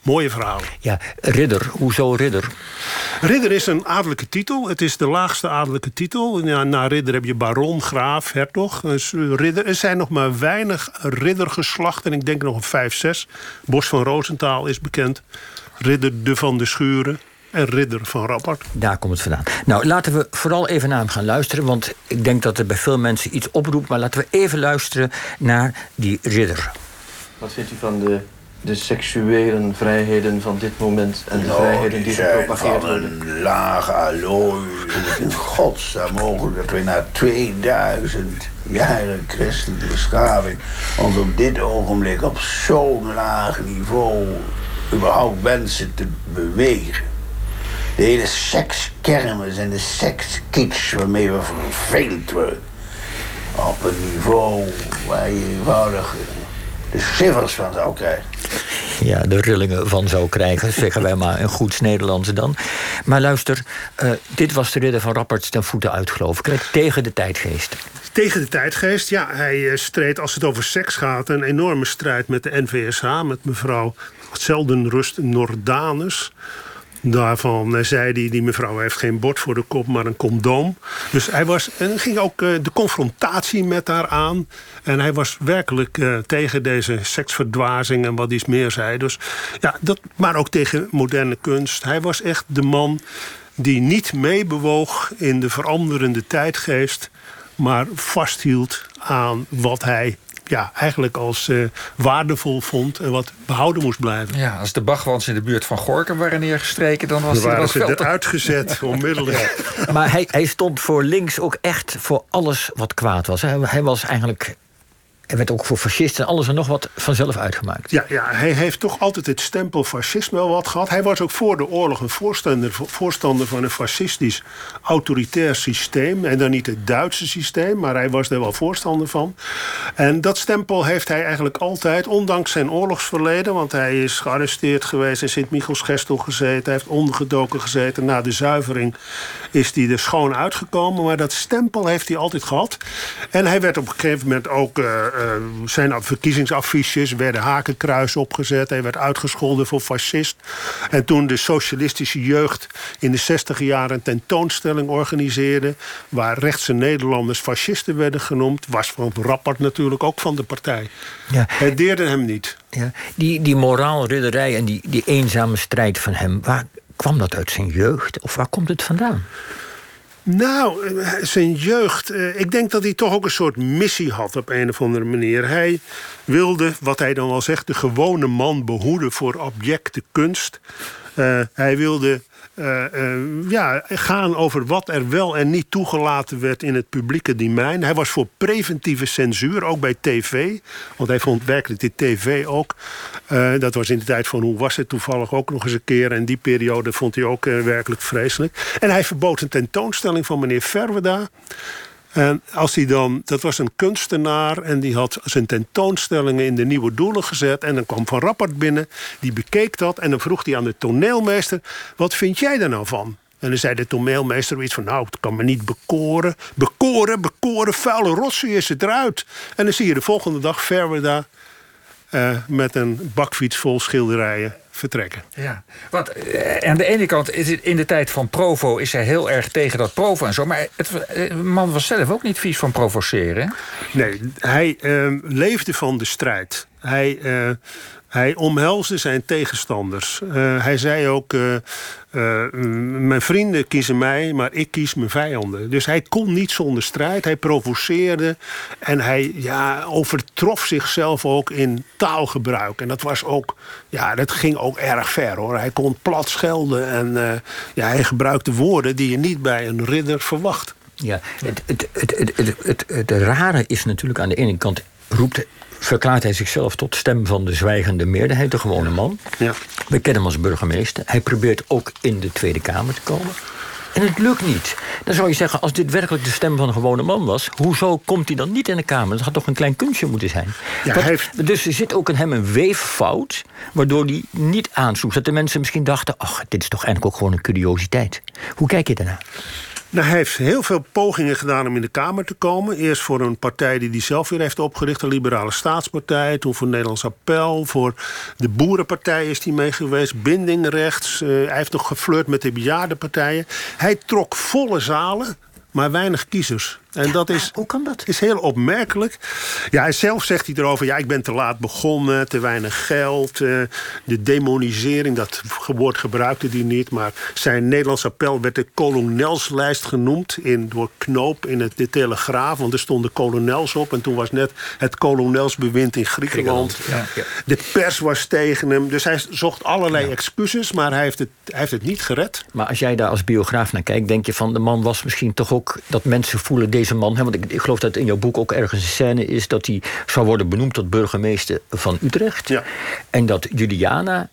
Mooie verhalen. Ja, ridder. Hoezo ridder? Ridder is een adellijke titel. Het is de laagste adellijke titel. Ja, na ridder heb je baron, graaf, hertog. Dus ridder. Er zijn nog maar weinig riddergeslachten. Ik denk nog een vijf, zes. Bos van Rosenthal is bekend. Ridder de Van de Schuren. En ridder van Rappert. Daar komt het vandaan. Nou, laten we vooral even naar hem gaan luisteren. Want ik denk dat het bij veel mensen iets oproept. Maar laten we even luisteren naar die ridder. Wat vindt u van de, de seksuele vrijheden van dit moment en de nou, vrijheden die gepropageerd worden? Een lage allooi. In godsnaam mogelijk dat we na tweeduizend jaren christelijke beschaving ons op dit ogenblik op zo'n laag niveau überhaupt wensen te bewegen. De hele sekskermis en de sekskitsch waarmee we verveeld worden. Op een niveau waar je eenvoudig de shivers van zou krijgen. Ja, de rillingen van zou krijgen, zeggen wij maar in goeds Nederlands dan. Maar luister, uh, dit was de ridder van Rappert ten voeten uit, geloof ik. Tegen de tijdgeest. Tegen de tijdgeest, ja. Hij streed, als het over seks gaat, een enorme strijd met de N V S H, met mevrouw Zeldenrust Nordanus. Daarvan zei hij, die mevrouw heeft geen bord voor de kop, maar een condoom. Dus hij was, en ging ook uh, de confrontatie met haar aan. En hij was werkelijk uh, tegen deze seksverdwazing en wat iets meer zei. Dus, ja, dat, maar ook tegen moderne kunst. Hij was echt de man die niet meebewoog in de veranderende tijdgeest, maar vasthield aan wat hij ja, eigenlijk als uh, waardevol vond en wat behouden moest blijven. Ja, als de Bachwans in de buurt van Gorinchem waren neergestreken, dan was dan hij waren ze eruit eruit gezet, onmiddellijk. Ja. Maar hij, hij stond voor links ook echt voor alles wat kwaad was. Hij, hij was eigenlijk... Hij werd ook voor fascisten en alles en nog wat vanzelf uitgemaakt. Ja, ja, hij heeft toch altijd het stempel fascisme wel wat gehad. Hij was ook voor de oorlog een voorstander, voorstander van een fascistisch autoritair systeem. En dan niet het Duitse systeem, maar hij was er wel voorstander van. En dat stempel heeft hij eigenlijk altijd, ondanks zijn oorlogsverleden, want hij is gearresteerd geweest, in Sint-Michielsgestel gezeten, hij heeft ondergedoken gezeten. Na de zuivering is hij er schoon uitgekomen, maar dat stempel heeft hij altijd gehad. En hij werd op een gegeven moment ook... Uh, Uh, zijn verkiezingsaffiches werden hakenkruis opgezet. Hij werd uitgescholden voor fascist. En toen de socialistische jeugd in de zestiger jaren een tentoonstelling organiseerde, waar rechtse Nederlanders fascisten werden genoemd, was Van Rappert natuurlijk ook van de partij. Ja. Het deerde hem niet. Ja. Die, die moraalridderij en die, die eenzame strijd van hem, waar kwam dat uit zijn jeugd? Of waar komt het vandaan? Nou, zijn jeugd... Ik denk dat hij toch ook een soort missie had op een of andere manier. Hij wilde, wat hij dan al zegt, de gewone man behoeden voor objecte kunst. Uh, hij wilde uh, uh, ja, gaan over wat er wel en niet toegelaten werd in het publieke domein. Hij was voor preventieve censuur, ook bij tv. Want hij vond werkelijk de tv ook. Uh, dat was in de tijd van Hoe was het toevallig ook nog eens een keer. En die periode vond hij ook uh, werkelijk vreselijk. En hij verbood een tentoonstelling van meneer Verweda. En als hij dan, dat was een kunstenaar en die had zijn tentoonstellingen in de Nieuwe Doelen gezet. En dan kwam Van Rappert binnen, die bekeek dat. En dan vroeg hij aan de toneelmeester, wat vind jij daar nou van? En dan zei de toneelmeester iets van, nou, het kan me niet bekoren. Bekoren, bekoren, vuile rotzooi is het eruit. En dan zie je de volgende dag Verweda uh, met een bakfiets vol schilderijen vertrekken. Ja, want uh, aan de ene kant, is het, in de tijd van Provo is hij heel erg tegen dat Provo en zo. Maar het, de man was zelf ook niet vies van provoceren. Nee, hij uh, leefde van de strijd. Hij, uh, hij omhelsde zijn tegenstanders. Uh, hij zei ook, uh, uh, mijn vrienden kiezen mij, maar ik kies mijn vijanden. Dus hij kon niet zonder strijd. Hij provoceerde en hij ja, overtrof zichzelf ook in taalgebruik. En dat was ook, ja, dat ging ook erg ver, hoor. Hij kon plat schelden en uh, ja, hij gebruikte woorden die je niet bij een ridder verwacht. Ja, het, het, het, het, het, het, het, het rare is natuurlijk aan de ene kant roept... verklaart hij zichzelf tot stem van de zwijgende meerderheid, de gewone man. Ja. We kennen hem als burgemeester. Hij probeert ook in de Tweede Kamer te komen. En het lukt niet. Dan zou je zeggen, als dit werkelijk de stem van een gewone man was, hoezo komt hij dan niet in de Kamer? Dat had toch een klein kunstje moeten zijn. Ja, dat, heeft... Dus er zit ook in hem een weeffout, waardoor hij niet aansloeg. Dat de mensen misschien dachten, ach, dit is toch eigenlijk ook gewoon een curiositeit. Hoe kijk je daarnaar? Nou, hij heeft heel veel pogingen gedaan om in de Kamer te komen. Eerst voor een partij die hij zelf weer heeft opgericht, de Liberale Staatspartij. Toen voor Nederlands Appel. Voor de Boerenpartij is hij mee geweest. Binding rechts. Uh, hij heeft nog geflirt met de bejaardenpartijen. Hij trok volle zalen, maar weinig kiezers. En dat is, hoe kan dat? Is heel opmerkelijk. Ja, zelf zegt hij erover, ja, ik ben te laat begonnen, te weinig geld. Uh, de demonisering, dat woord gebruikte hij niet. Maar zijn Nederlands Appel werd de kolonelslijst genoemd in, door Knoop in het, de Telegraaf. Want er stonden kolonels op. En toen was net het kolonelsbewind in Griekenland. Griekenland, ja, ja. De pers was tegen hem. Dus hij zocht allerlei ja. excuses, maar hij heeft, het, hij heeft het niet gered. Maar als jij daar als biograaf naar kijkt, denk je van de man was misschien toch ook dat mensen voelen deze man, hè, want ik, ik geloof dat in jouw boek ook ergens een scène is dat hij zou worden benoemd tot burgemeester van Utrecht. Ja. En dat Juliana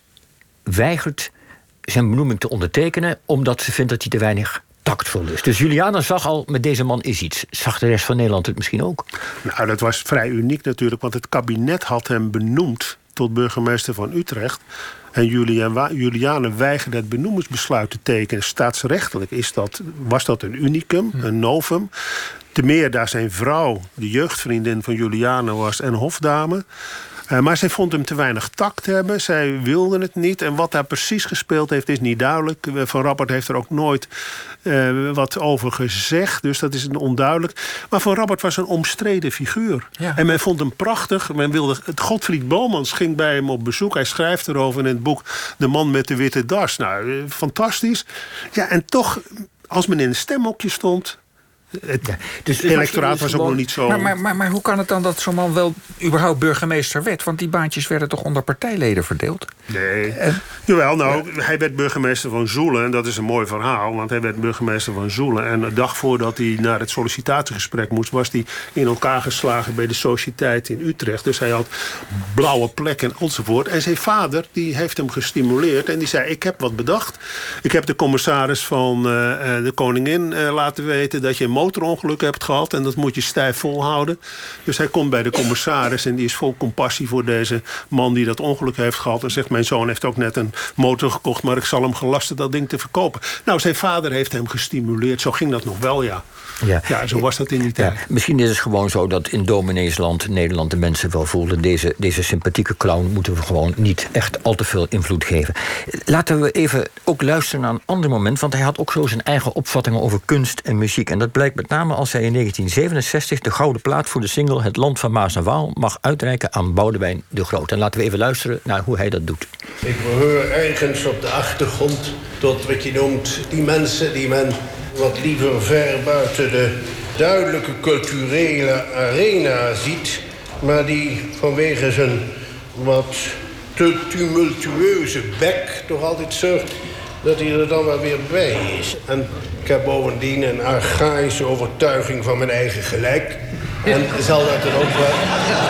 weigert zijn benoeming te ondertekenen omdat ze vindt dat hij te weinig tactvol is. Dus Juliana zag al, met deze man is iets. Zag de rest van Nederland het misschien ook? Nou, dat was vrij uniek natuurlijk, want het kabinet had hem benoemd tot burgemeester van Utrecht. En Juliana weigerde het benoemingsbesluit te tekenen. Staatsrechtelijk is dat, was dat een unicum, een novum. Te meer daar zijn vrouw, de jeugdvriendin van Juliana was, en hofdame. Uh, maar zij vond hem te weinig tact hebben. Zij wilde het niet. En wat daar precies gespeeld heeft, is niet duidelijk. Van Rappert heeft er ook nooit uh, wat over gezegd. Dus dat is onduidelijk. Maar Van Rappert was een omstreden figuur. Ja. En men vond hem prachtig. Men wilde, het Godfried Bomans ging bij hem op bezoek. Hij schrijft erover in het boek De Man met de Witte Das. Nou, uh, fantastisch. Ja, en toch, als men in een stemhokje stond, het ja, dus electoraat was, was ook gewoon nog niet zo. Maar, maar, maar, maar hoe kan het dan dat zo'n man wel überhaupt burgemeester werd? Want die baantjes werden toch onder partijleden verdeeld? Nee. En, Jawel, nou, ja. hij werd burgemeester van Zoelen. En dat is een mooi verhaal, want hij werd burgemeester van Zoelen. En de dag voordat hij naar het sollicitatiegesprek moest, was hij in elkaar geslagen bij de Sociëteit in Utrecht. Dus hij had blauwe plekken enzovoort. En zijn vader, die heeft hem gestimuleerd. En die zei, ik heb wat bedacht. Ik heb de commissaris van uh, de koningin uh, laten weten dat je een motorongeluk hebt gehad. En dat moet je stijf volhouden. Dus hij komt bij de commissaris en die is vol compassie voor deze man die dat ongeluk heeft gehad. En zegt, mijn zoon heeft ook net een motor gekocht, maar ik zal hem gelasten dat ding te verkopen. Nou, zijn vader heeft hem gestimuleerd. Zo ging dat nog wel, ja. Ja, ja zo was dat in die tijd. Ja, misschien is het gewoon zo dat in domineesland Nederland de mensen wel voelden, deze, deze sympathieke clown moeten we gewoon niet echt al te veel invloed geven. Laten we even ook luisteren naar een ander moment, want hij had ook zo zijn eigen opvattingen over kunst en muziek. En dat blijkt met name als hij in negentien zevenenzestig de gouden plaat voor de single Het Land van Maas en Waal mag uitreiken aan Boudewijn de Groot. En laten we even luisteren naar hoe hij dat doet. Ik behoor ergens op de achtergrond tot wat je noemt die mensen die men wat liever ver buiten de duidelijke culturele arena ziet, maar die vanwege zijn wat te tumultueuze bek toch altijd zorgt dat hij er dan wel weer bij is. En ik heb bovendien een archaïsche overtuiging van mijn eigen gelijk. En zal dat er ook wel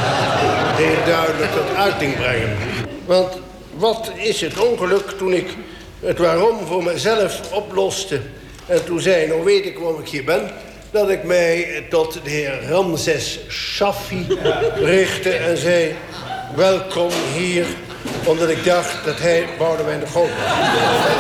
heel duidelijk tot uiting brengen. Want wat is het ongeluk toen ik het waarom voor mezelf oploste en toen zei, nou weet ik waarom ik hier ben, dat ik mij tot de heer Ramses Shaffi richtte en zei, welkom hier, omdat ik dacht dat hij Boudewijn de Groot was.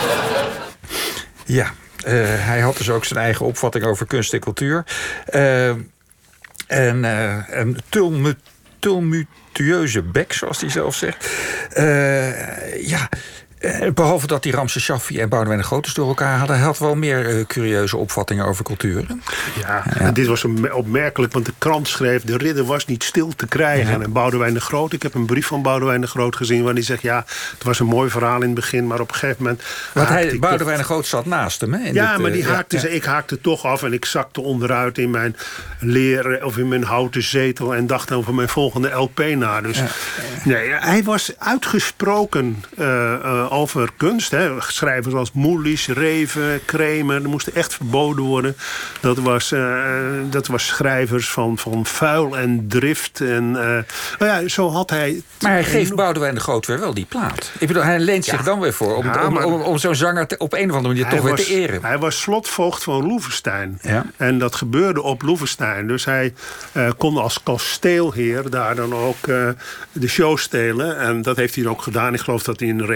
Ja, uh, hij had dus ook zijn eigen opvatting over kunst en cultuur. Uh, en uh, een tulmu- tumultueuze bek, zoals hij zelf zegt. Uh, ja... Behalve dat die Ramses Shaffi en Boudewijn de Groot dus door elkaar hadden, hij had wel meer uh, curieuze opvattingen over culturen. Ja, ja. En dit was opmerkelijk, want de krant schreef, de ridder was niet stil te krijgen. Ja. En Boudewijn de Groot, ik heb een brief van Boudewijn de Groot gezien waarin hij zegt, ja, het was een mooi verhaal in het begin, maar op een gegeven moment... Want hij, Boudewijn toch... de Groot zat naast hem, hè? Ja, dit, maar die uh, haakte ja, ze, ik haakte toch af en ik zakte onderuit in mijn leren of in mijn houten zetel en dacht over mijn volgende L P na. Dus ja. Nee, hij was uitgesproken uh, uh, over kunst. Hè. Schrijvers als Moelis, Reven, Kremer, dat moesten echt verboden worden. Dat was, uh, dat was schrijvers van, van vuil en drift. En, uh, nou ja, zo had hij... Maar hij geeft Boudewijn de Groot weer wel die plaat. Ik bedoel, hij leent zich ja. dan weer voor om, ja, om, om, om, om zo'n zanger te, op een of andere manier toch weer was, te eren. Hij was slotvoogd van Loevestein. Ja. En dat gebeurde op Loevestein. Dus hij uh, kon als kasteelheer daar dan ook uh, de show stelen. En dat heeft hij ook gedaan. Ik geloof dat hij een reden had van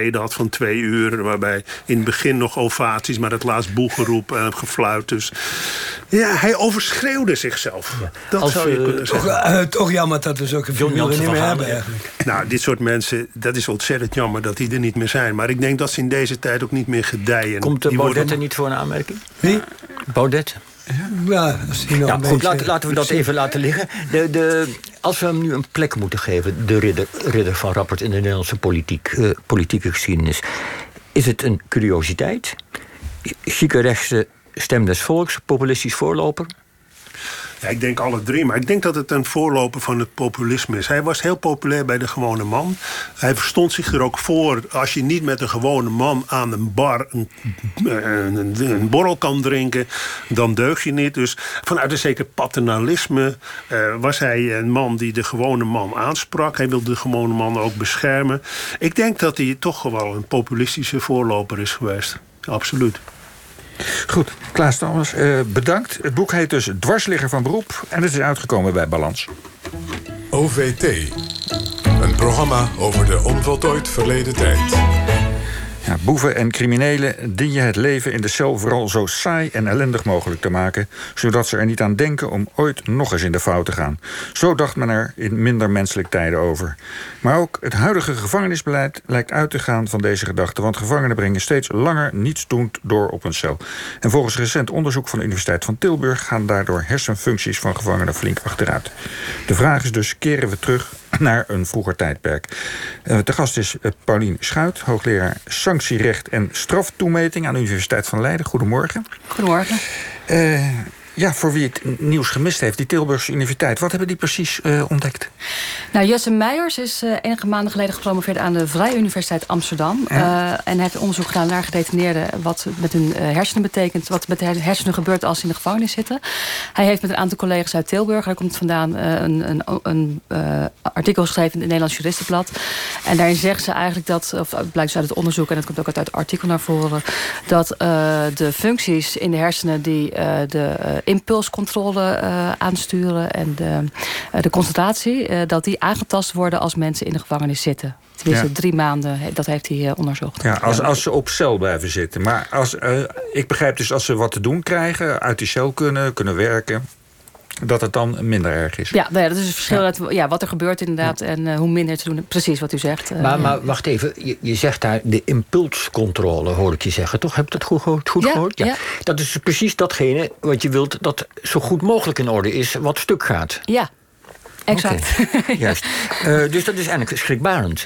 van twee uur. Waarbij in het begin nog ovaties, maar het laatst boegeroep en gefluit. Dus ja, hij overschreeuwde zichzelf. Ja. Dat Als, zou je uh, kunnen zeggen. Toch, uh, toch jammer dat we zulke figuren niet meer hebben eigenlijk. Nou, dit soort mensen, dat is ontzettend jammer dat die er niet meer zijn. Maar ik denk dat ze in deze tijd ook niet meer gedijen. Komt de die Baudet worden... er niet voor een aanmerking? Wie? Baudet. Ja, als die nog ja, een goed, beetje... laten, laten we dat even laten liggen. De, de, als we hem nu een plek moeten geven, de ridder, ridder van Rappert in de Nederlandse politiek, uh, politieke geschiedenis, is het een curiositeit? Chique rechtse stem des volks, populistisch voorloper? Ja, ik denk alle drie, maar ik denk dat het een voorloper van het populisme is. Hij was heel populair bij de gewone man. Hij verstond zich er ook voor. Als je niet met een gewone man aan een bar een, een, een borrel kan drinken, dan deug je niet. Dus vanuit een zeker paternalisme uh, was hij een man die de gewone man aansprak. Hij wilde de gewone man ook beschermen. Ik denk dat hij toch wel een populistische voorloper is geweest. Absoluut. Goed, Klaas Thomas, uh, bedankt. Het boek heet dus Dwarsligger van beroep en het is uitgekomen bij Balans. O V T, een programma over de onvoltooid verleden tijd. Ja, boeven en criminelen dien je het leven in de cel vooral zo saai en ellendig mogelijk te maken, zodat ze er niet aan denken om ooit nog eens in de fout te gaan. Zo dacht men er in minder menselijke tijden over. Maar ook het huidige gevangenisbeleid lijkt uit te gaan van deze gedachte, want gevangenen brengen steeds langer nietsdoend door op een cel. En volgens recent onderzoek van de Universiteit van Tilburg gaan daardoor hersenfuncties van gevangenen flink achteruit. De vraag is dus, keren we terug naar een vroeger tijdperk? Uh, te gast is uh, Paulien Schuit, hoogleraar sanctierecht en straftoemeting aan de Universiteit van Leiden. Goedemorgen. Goedemorgen. Uh, ja, voor wie het nieuws gemist heeft, die Tilburgse Universiteit, wat hebben die precies uh, ontdekt? Nou, Jesse Meijers is uh, enige maanden geleden gepromoveerd aan de Vrije Universiteit Amsterdam. Ja. Uh, en hij heeft onderzoek gedaan naar gedetineerden, wat met hun uh, hersenen betekent, wat met de hersenen gebeurt als ze in de gevangenis zitten. Hij heeft met een aantal collega's uit Tilburg, daar komt vandaan, uh, een, een, een uh, artikel geschreven in het Nederlands Juristenblad. En daarin zeggen ze eigenlijk dat, of het blijkt dus uit het onderzoek, en dat komt ook uit het artikel naar voren, dat uh, de functies in de hersenen die uh, de uh, impulscontrole uh, aansturen en de, uh, de concentratie, uh, dat die aangetast worden als mensen in de gevangenis zitten. Tenminste, ja. drie maanden, dat heeft hij uh, onderzocht. Ja, als, als ze op cel blijven zitten. Maar als, uh, ik begrijp dus als ze wat te doen krijgen, uit die cel kunnen, kunnen werken, dat het dan minder erg is. Ja, nou ja dat is het verschil ja. uit ja, wat er gebeurt inderdaad ja. en uh, hoe minder te doen. Precies wat u zegt. Uh, maar, maar wacht even, je, je zegt daar de impulscontrole, hoor ik je zeggen. Toch? Heb je dat goed, goed, goed ja, gehoord? Ja. ja. Dat is precies datgene wat je wilt dat zo goed mogelijk in orde is, wat stuk gaat. Ja, exact. Okay. Juist. Uh, dus dat is eigenlijk schrikbarend.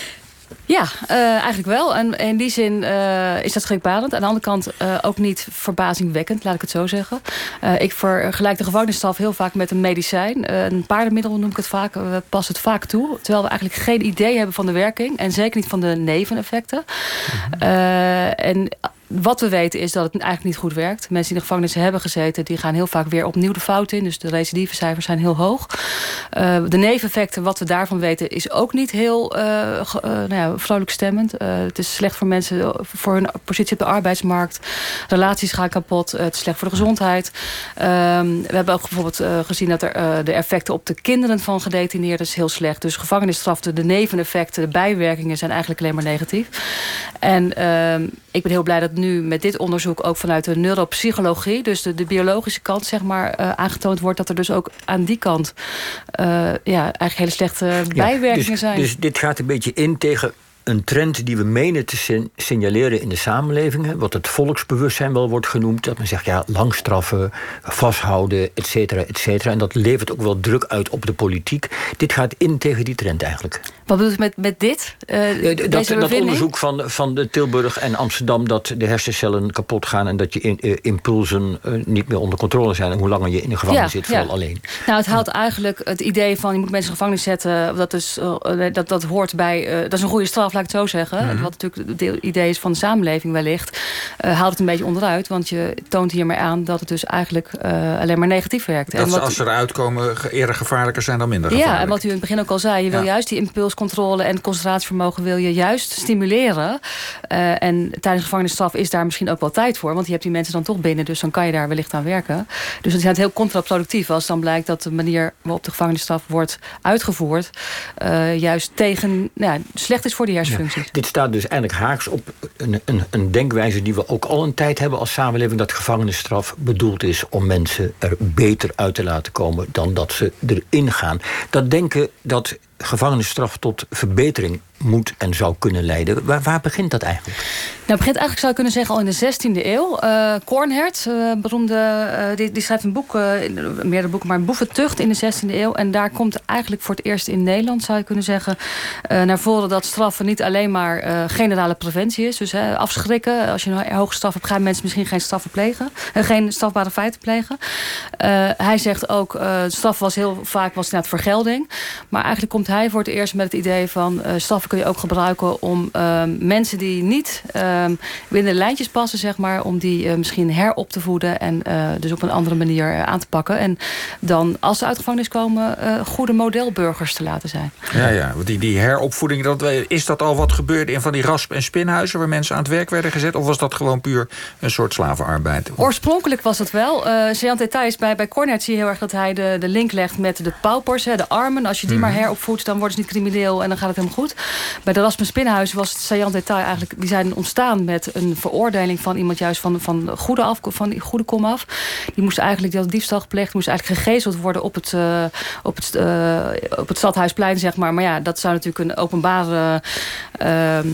Ja, uh, eigenlijk wel. En in die zin uh, is dat schrikbarend. Aan de andere kant uh, ook niet verbazingwekkend, laat ik het zo zeggen. Uh, ik vergelijk de gevangenisstraf heel vaak met een medicijn. Uh, een paardenmiddel noem ik het vaak. We passen het vaak toe. Terwijl we eigenlijk geen idee hebben van de werking. En zeker niet van de neveneffecten. Mm-hmm. Uh, en wat we weten is dat het eigenlijk niet goed werkt. Mensen die in de gevangenis hebben gezeten, die gaan heel vaak weer opnieuw de fout in. Dus de recidivecijfers zijn heel hoog. Uh, de neveneffecten, wat we daarvan weten, is ook niet heel uh, uh, nou ja, vrolijk stemmend. Uh, het is slecht voor mensen, voor hun positie op de arbeidsmarkt. Relaties gaan kapot. Uh, het is slecht voor de gezondheid. Uh, we hebben ook bijvoorbeeld uh, gezien dat er, uh, de effecten op de kinderen van gedetineerden is heel slecht. Dus gevangenisstraf, de neveneffecten, de bijwerkingen zijn eigenlijk alleen maar negatief. En uh, ik ben heel blij dat nu met dit onderzoek ook vanuit de neuropsychologie, dus de, de biologische kant, zeg maar, uh, aangetoond wordt dat er dus ook aan die kant uh, ja, eigenlijk hele slechte ja, bijwerkingen dus, zijn. Dus dit gaat een beetje in tegen een trend die we menen te sin- signaleren in de samenleving, wat het volksbewustzijn wel wordt genoemd, dat men zegt, ja, lang straffen, vasthouden, et cetera, et cetera. En dat levert ook wel druk uit op de politiek. Dit gaat in tegen die trend eigenlijk. Wat bedoelt u met, met dit? Uh, dat, dat, dat onderzoek van, van de Tilburg en Amsterdam, dat de hersencellen kapot gaan en dat je in, uh, impulsen uh, niet meer onder controle zijn en hoe langer je in de gevangenis ja, zit, vooral ja. alleen. Nou, het haalt eigenlijk het idee van je moet mensen in de gevangenis zetten, dat, is, uh, dat, dat hoort bij, uh, dat is een goede straf, laat ik het zo zeggen. Mm-hmm. Wat natuurlijk het idee is van de samenleving wellicht, uh, haalt het een beetje onderuit, want je toont hiermee aan dat het dus eigenlijk uh, alleen maar negatief werkt. Dat en ze wat, als ze eruit komen eerder gevaarlijker zijn dan minder gevaarlijk. Ja, en wat u in het begin ook al zei, je wil ja. juist die impulscontrole en concentratievermogen wil je juist stimuleren. Uh, en tijdens gevangenisstraf is daar misschien ook wel tijd voor, want je hebt die mensen dan toch binnen, dus dan kan je daar wellicht aan werken. Dus het is heel contraproductief als dan blijkt dat de manier waarop de gevangenisstraf wordt uitgevoerd uh, juist tegen, nou ja, slecht is voor die hersensfuncties. Ja, dit staat dus eigenlijk haaks op een, een, een denkwijze die we ook al een tijd hebben als samenleving, dat gevangenisstraf bedoeld is om mensen er beter uit te laten komen dan dat ze erin gaan. Dat denken dat gevangenisstraf tot verbetering moet en zou kunnen leiden. Waar, waar begint dat eigenlijk? Nou, het begint eigenlijk, zou je kunnen zeggen, al in de zestiende eeuw. Uh, Kornhert, uh, beroemde, uh, die, die schrijft een boek, uh, meerdere boeken, maar een boeventucht in de zestiende eeuw. En daar komt eigenlijk voor het eerst in Nederland, zou je kunnen zeggen, uh, naar voren dat straffen niet alleen maar uh, generale preventie is. Dus uh, afschrikken. Als je een hoge straf hebt, gaan mensen misschien geen straffen plegen. Uh, geen strafbare feiten plegen. Uh, hij zegt ook, uh, straf was heel vaak was inderdaad vergelding. Maar eigenlijk komt hij voor het eerst met het idee van uh, straffen kun je ook gebruiken om uh, mensen die niet uh, binnen de lijntjes passen, zeg maar, om die uh, misschien herop te voeden en uh, dus op een andere manier uh, aan te pakken. En dan, als ze uit de gevangenis komen, uh, goede modelburgers te laten zijn. Ja, ja, want die, die heropvoeding, dat, is dat al wat gebeurde in van die rasp- en spinhuizen waar mensen aan het werk werden gezet? Of was dat gewoon puur een soort slavenarbeid? Oorspronkelijk was het wel. Uh, Sergeant Details, bij, bij Kornhert zie je heel erg dat hij de, de link legt met de paupers, hè, de armen. Als je die mm-hmm. maar heropvoedt, dan worden ze niet crimineel en dan gaat het helemaal goed. Bij de rasp- en spinhuizen was het Sergeant Detail eigenlijk, die zijn ontstaan met een veroordeling van iemand juist van, van goede af, van goede kom af. Die moest eigenlijk, die had diefstal gepleegd, moest eigenlijk gegezeld worden op het, uh, op het, uh, op het Stadhuisplein, zeg maar. Maar ja, dat zou natuurlijk een openbare uh, uh,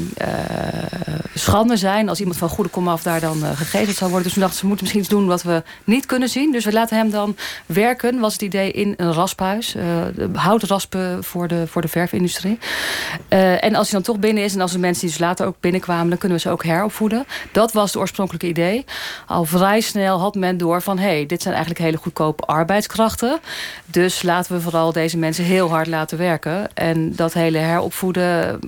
schande zijn als iemand van goede kom af daar dan uh, gegezeld zou worden. Dus we dachten, ze moeten misschien iets doen wat we niet kunnen zien. Dus we laten hem dan werken, was het idee, in een rasphuis. Uh, houtraspen voor de, voor de verfindustrie. Uh, en als hij dan toch binnen is en als de mensen die dus later ook binnenkwamen, dan kunnen we ze ook heropvoeden. Dat was het oorspronkelijke idee. Al vrij snel had men door van, hé, hey, dit zijn eigenlijk hele goedkope arbeidskrachten. Dus laten we vooral deze mensen heel hard laten werken. En dat hele heropvoeden,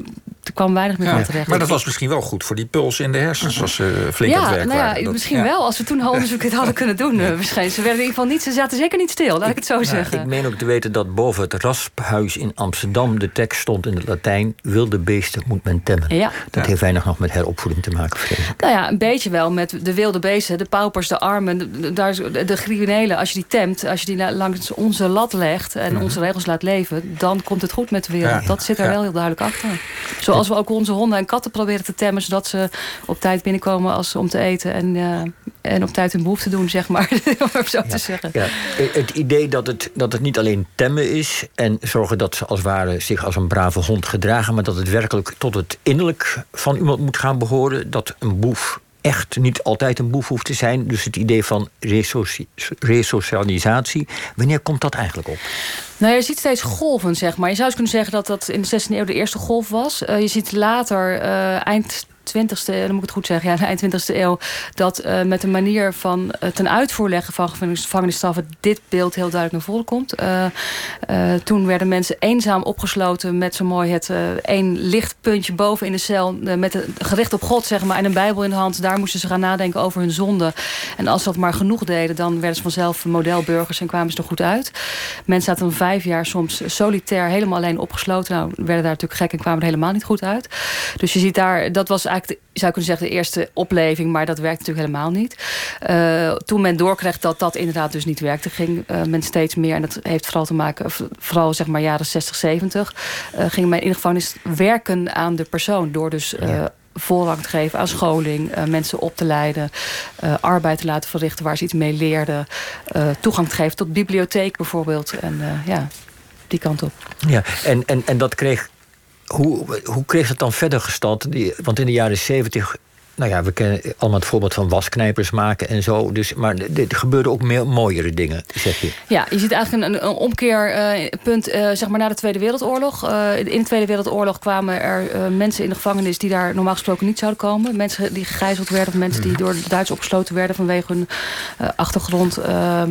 er kwam weinig meer van terecht. Maar dat was misschien wel goed voor die puls in de hersens, was ze uh, flink ja, aan het werk nou ja, waren. Dat, misschien ja. wel, als we toen al onderzoek het hadden kunnen doen. Uh, waarschijnlijk. Ze werden in ieder geval niet, ze zaten zeker niet stil, laat ik, ik het zo nou, zeggen. Ik meen ook te weten dat boven het rasphuis in Amsterdam de tekst stond in het Latijn: wilde beesten moet men temmen. Ja. Dat ja. heeft weinig nog met heropvoeding te maken, vrees ik. Nou ja, een beetje wel met de wilde beesten, de paupers, de armen, de, de, de criminelen. Als je die temt, als je die langs onze lat legt en mm-hmm. onze regels laat leven, dan komt het goed met de wereld. Ja. Dat zit er ja. wel heel duidelijk achter. Zoals we ook onze honden en katten proberen te temmen, zodat ze op tijd binnenkomen als, om te eten en, uh, en op tijd hun behoefte doen, zeg maar. Om zo ja. te zeggen. Ja. Het idee dat het, dat het niet alleen temmen is en zorgen dat ze als het ware zich als een brave hond gedragen, maar dat het werkelijk tot het innerlijk van iemand moet gaan behoren, dat een boef echt niet altijd een boef hoeft te zijn. Dus het idee van resoci- resocialisatie, wanneer komt dat eigenlijk op? Nou, je ziet steeds golven, zeg maar. Je zou eens kunnen zeggen dat dat in de zestiende eeuw de eerste golf was. Uh, je ziet later, uh, eind twintigste, dan moet ik het goed zeggen, ja, de eind twintigste eeuw, dat uh, met de manier van uh, ten uitvoer leggen van gevangenisstraffen dit beeld heel duidelijk naar voren komt. Uh, uh, toen werden mensen eenzaam opgesloten met zo mooi het uh, één lichtpuntje boven in de cel, uh, met een gericht op God, zeg maar, en een Bijbel in de hand. Daar moesten ze gaan nadenken over hun zonde. En als ze dat maar genoeg deden, dan werden ze vanzelf modelburgers en kwamen ze er goed uit. Mensen zaten dan vijf jaar soms solitair helemaal alleen opgesloten. Nou, werden daar natuurlijk gek en kwamen er helemaal niet goed uit. Dus je ziet daar, dat was eigenlijk, je zou kunnen zeggen, de eerste opleving, maar dat werkte natuurlijk helemaal niet. Uh, toen men doorkreeg dat dat inderdaad dus niet werkte, ging uh, men steeds meer, en dat heeft vooral te maken, vooral zeg maar jaren zestig, zeventig, uh, ging men in de gevangenis werken aan de persoon, door dus uh, ja. voorrang te geven aan scholing, uh, mensen op te leiden, uh, arbeid te laten verrichten waar ze iets mee leerden, uh, toegang te geven tot bibliotheek bijvoorbeeld. En uh, ja, die kant op. Ja, en, en, en dat kreeg Hoe, hoe kreeg het dan verder gestalte? Die, want in de jaren zeventig, nou ja, we kennen allemaal het voorbeeld van wasknijpers maken en zo. Dus, maar er gebeurden ook meer mooiere dingen, zeg je. Ja, je ziet eigenlijk een, een omkeerpunt, uh, zeg maar na de Tweede Wereldoorlog. Uh, in de Tweede Wereldoorlog kwamen er uh, mensen in de gevangenis die daar normaal gesproken niet zouden komen. Mensen die gegijzeld werden, of mensen die door de Duitsers opgesloten werden vanwege hun uh, achtergrond. Uh,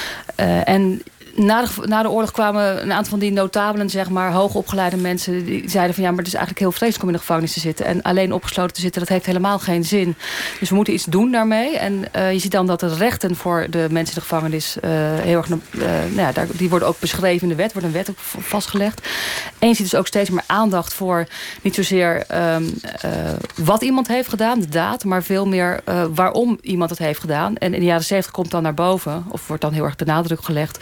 uh, en Na de, na de oorlog kwamen een aantal van die notabelen, zeg maar, hoogopgeleide mensen, die zeiden van ja, maar het is eigenlijk heel vreselijk om in de gevangenis te zitten. En alleen opgesloten te zitten, dat heeft helemaal geen zin. Dus we moeten iets doen daarmee. En uh, je ziet dan dat de rechten voor de mensen in de gevangenis uh, heel erg, uh, nou ja, daar, die worden ook beschreven in de wet, wordt een wet ook vastgelegd. En je ziet dus ook steeds meer aandacht voor niet zozeer um, uh, wat iemand heeft gedaan, de daad, maar veel meer uh, waarom iemand het heeft gedaan. En in de jaren zeventig komt dan naar boven, of wordt dan heel erg de nadruk gelegd,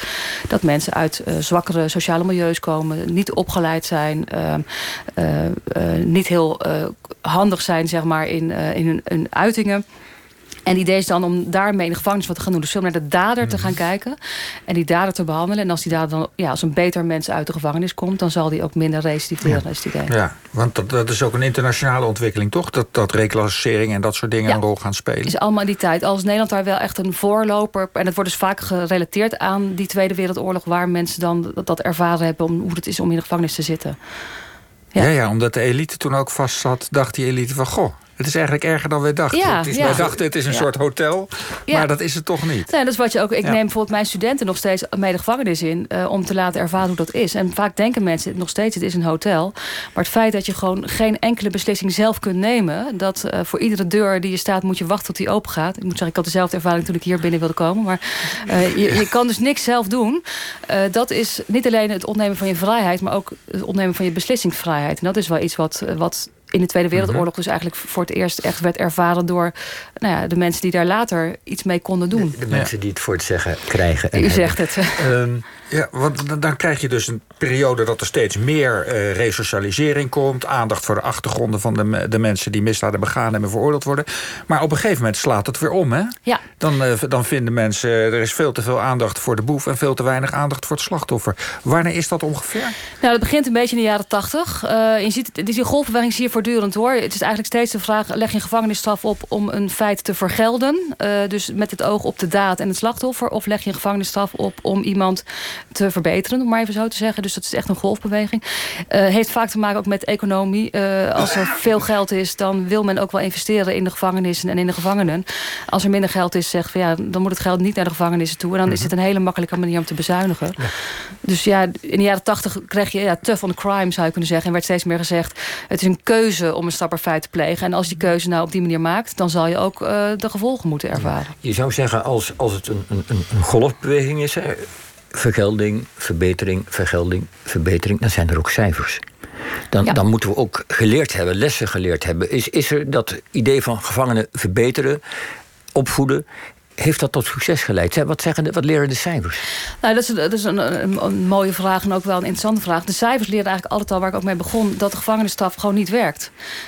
dat mensen uit uh, zwakkere sociale milieus komen, niet opgeleid zijn, uh, uh, uh, niet heel uh, handig zijn, zeg maar, in, uh, in hun, hun uitingen. En het idee is dan om daarmee in de gevangenis wat te gaan doen. Dus veel naar de dader te gaan kijken. En die dader te behandelen. En als die dader dan, ja, als een beter mens uit de gevangenis komt, dan zal die ook minder recidiveren. Ja. Is het idee. Ja, want dat, dat is ook een internationale ontwikkeling, toch? Dat, dat reclassering en dat soort dingen ja. een rol gaan spelen. Is allemaal in die tijd. Als Nederland daar wel echt een voorloper. En het wordt dus vaak gerelateerd aan die Tweede Wereldoorlog, waar mensen dan dat, dat ervaren hebben om hoe het is om in de gevangenis te zitten. Ja. Ja, ja, omdat de elite toen ook vast zat, dacht die elite van, goh, het is eigenlijk erger dan wij dachten. Ja, het is, ja. Wij dachten het is een ja. soort hotel, maar ja. dat is het toch niet. Nee, dat is wat je ook. Ik ja. neem bijvoorbeeld mijn studenten nog steeds mee de gevangenis in, uh, om te laten ervaren hoe dat is. En vaak denken mensen nog steeds, het is een hotel. Maar het feit dat je gewoon geen enkele beslissing zelf kunt nemen, dat uh, voor iedere deur die je staat moet je wachten tot die open gaat. Ik moet zeggen, ik had dezelfde ervaring toen ik hier binnen wilde komen. Maar uh, je, je kan dus niks zelf doen. Uh, dat is niet alleen het ontnemen van je vrijheid, maar ook het ontnemen van je beslissingsvrijheid. En dat is wel iets wat, wat in de Tweede Wereldoorlog dus eigenlijk voor het eerst echt werd ervaren door nou ja, de mensen die daar later iets mee konden doen. De, de mensen ja. die het voor het zeggen krijgen. En U zegt het. Um, ja, want dan krijg je dus een periode dat er steeds meer uh, resocialisering komt, aandacht voor de achtergronden van de, de mensen die misdaden begaan en veroordeeld worden. Maar op een gegeven moment slaat het weer om, hè? Ja. Dan, uh, dan vinden mensen, er is veel te veel aandacht voor de boef en veel te weinig aandacht voor het slachtoffer. Wanneer is dat ongeveer? Nou, dat begint een beetje in de jaren tachtig. Uh, je ziet, het is die golfbeweging zie je voortdurend, hoor. Het is eigenlijk steeds de vraag, leg je een gevangenisstraf op om een feit te vergelden? Uh, dus met het oog op de daad en het slachtoffer? Of leg je een gevangenisstraf op om iemand te verbeteren, om maar even zo te zeggen. Dus dat is echt een golfbeweging. Uh, heeft vaak te maken ook met economie. Uh, als er veel geld is, dan wil men ook wel investeren in de gevangenissen en in de gevangenen. Als er minder geld is, zegt van ja, dan moet het geld niet naar de gevangenissen toe. En dan mm-hmm. is het een hele makkelijke manier om te bezuinigen. Ja. Dus ja, in de jaren tachtig kreeg je ja, tough on crime, zou je kunnen zeggen. En werd steeds meer gezegd, het is een keuze om een strafbaar te plegen. En als die keuze nou op die manier maakt, dan zal je ook uh, de gevolgen moeten ervaren. Je zou zeggen, als, als het een, een, een golfbeweging is, hè, vergelding, verbetering, vergelding, verbetering, dan zijn er ook cijfers. Dan, ja. dan moeten we ook geleerd hebben, lessen geleerd hebben. Is, is er dat idee van gevangenen verbeteren, opvoeden, heeft dat tot succes geleid? Wat, zeggen de, wat leren de cijfers? Nou, dat is, dat is een, een, een mooie vraag en ook wel een interessante vraag. De cijfers leren eigenlijk altijd al, waar ik ook mee begon, dat de gevangenisstraf gewoon niet werkt.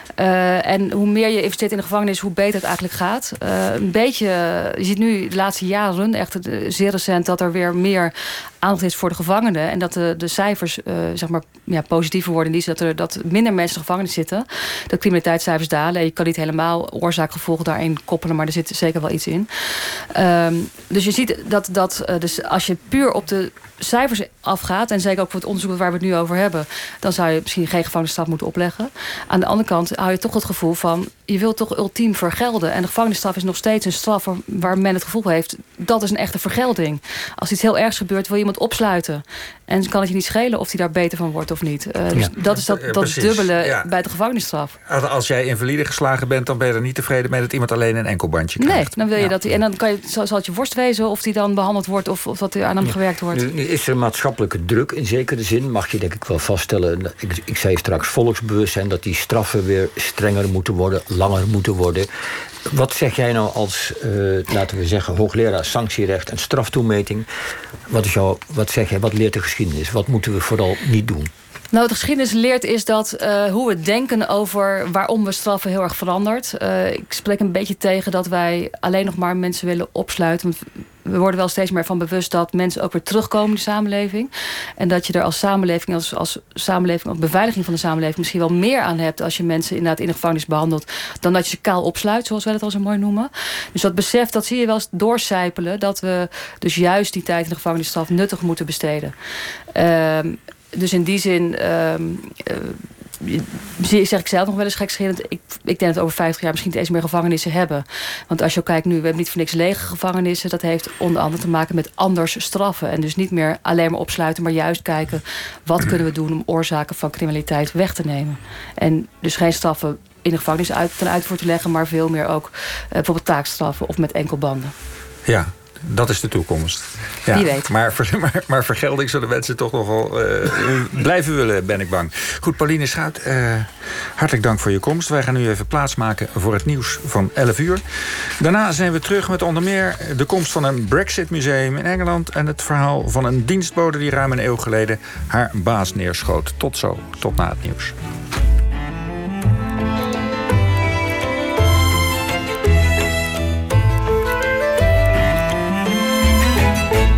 Uh, en hoe meer je investeert in de gevangenis, hoe beter het eigenlijk gaat. Uh, een beetje, je ziet nu de laatste jaren, echt zeer recent, dat er weer meer aandacht is voor de gevangenen. En dat de, de cijfers uh, zeg maar, ja, positiever worden. In die zin dat er dat minder mensen in de gevangenis zitten. Dat criminaliteitscijfers dalen. Je kan niet helemaal oorzaak-gevolg daarin koppelen, maar er zit zeker wel iets in. Um, dus je ziet dat, dat uh, dus als je puur op de cijfers afgaat, en zeker ook voor het onderzoek waar we het nu over hebben, dan zou je misschien geen gevangenisstraf moeten opleggen. Aan de andere kant hou je toch het gevoel van, je wilt toch ultiem vergelden. En de gevangenisstraf is nog steeds een straf waar men het gevoel heeft, dat is een echte vergelding. Als iets heel ergs gebeurt, wil je iemand opsluiten. En kan het je niet schelen of hij daar beter van wordt of niet. Uh, dus ja. dat is dat, dat Precies. dubbele ja. bij de gevangenisstraf. Als jij invalide geslagen bent, dan ben je er niet tevreden mee dat iemand alleen een enkelbandje krijgt. Nee, dan wil je ja. dat hij, en dan kan je, zal het je worst wezen of die dan behandeld wordt of, of dat er aan hem ja. gewerkt wordt. Nu, nu is er maatschappelijke druk in zekere zin, mag je denk ik wel vaststellen. Ik, ik zei straks volksbewustzijn, dat die straffen weer strenger moeten worden, langer moeten worden. Wat zeg jij nou als, uh, laten we zeggen, hoogleraar sanctierecht en straftoemeting? Wat, is jouw, wat zeg jij, wat leert de geschiedenis? Wat moeten we vooral niet doen? Nou, de geschiedenis leert is dat uh, hoe we denken over waarom we straffen heel erg verandert. Uh, ik spreek een beetje tegen dat wij alleen nog maar mensen willen opsluiten. Want we worden wel steeds meer van bewust dat mensen ook weer terugkomen in de samenleving. En dat je er als samenleving, als, als samenleving, als beveiliging van de samenleving misschien wel meer aan hebt als je mensen inderdaad in de gevangenis behandelt, dan dat je ze kaal opsluit, zoals wij dat al zo mooi noemen. Dus dat besef, dat zie je wel eens doorcijpelen, dat we dus juist die tijd in de gevangenisstraf nuttig moeten besteden. Uh, Dus in die zin um, uh, zeg ik zelf nog wel eens gekscherend. Ik, ik denk dat over vijftig jaar misschien niet eens meer gevangenissen hebben. Want als je ook kijkt nu, we hebben niet voor niks lege gevangenissen. Dat heeft onder andere te maken met anders straffen. En dus niet meer alleen maar opsluiten, maar juist kijken, wat kunnen we doen om oorzaken van criminaliteit weg te nemen. En dus geen straffen in de gevangenis uit, ten uitvoer te leggen, maar veel meer ook uh, bijvoorbeeld taakstraffen of met enkelbanden. Ja. Dat is de toekomst. Ja, Wie weet. Maar, maar, maar vergelding zullen mensen toch nog wel uh, blijven willen, ben ik bang. Goed, Pauline Schuit, uh, hartelijk dank voor je komst. Wij gaan nu even plaatsmaken voor het nieuws van elf uur. Daarna zijn we terug met onder meer de komst van een Brexit-museum in Engeland en het verhaal van een dienstbode die ruim een eeuw geleden haar baas neerschoot. Tot zo, tot na het nieuws.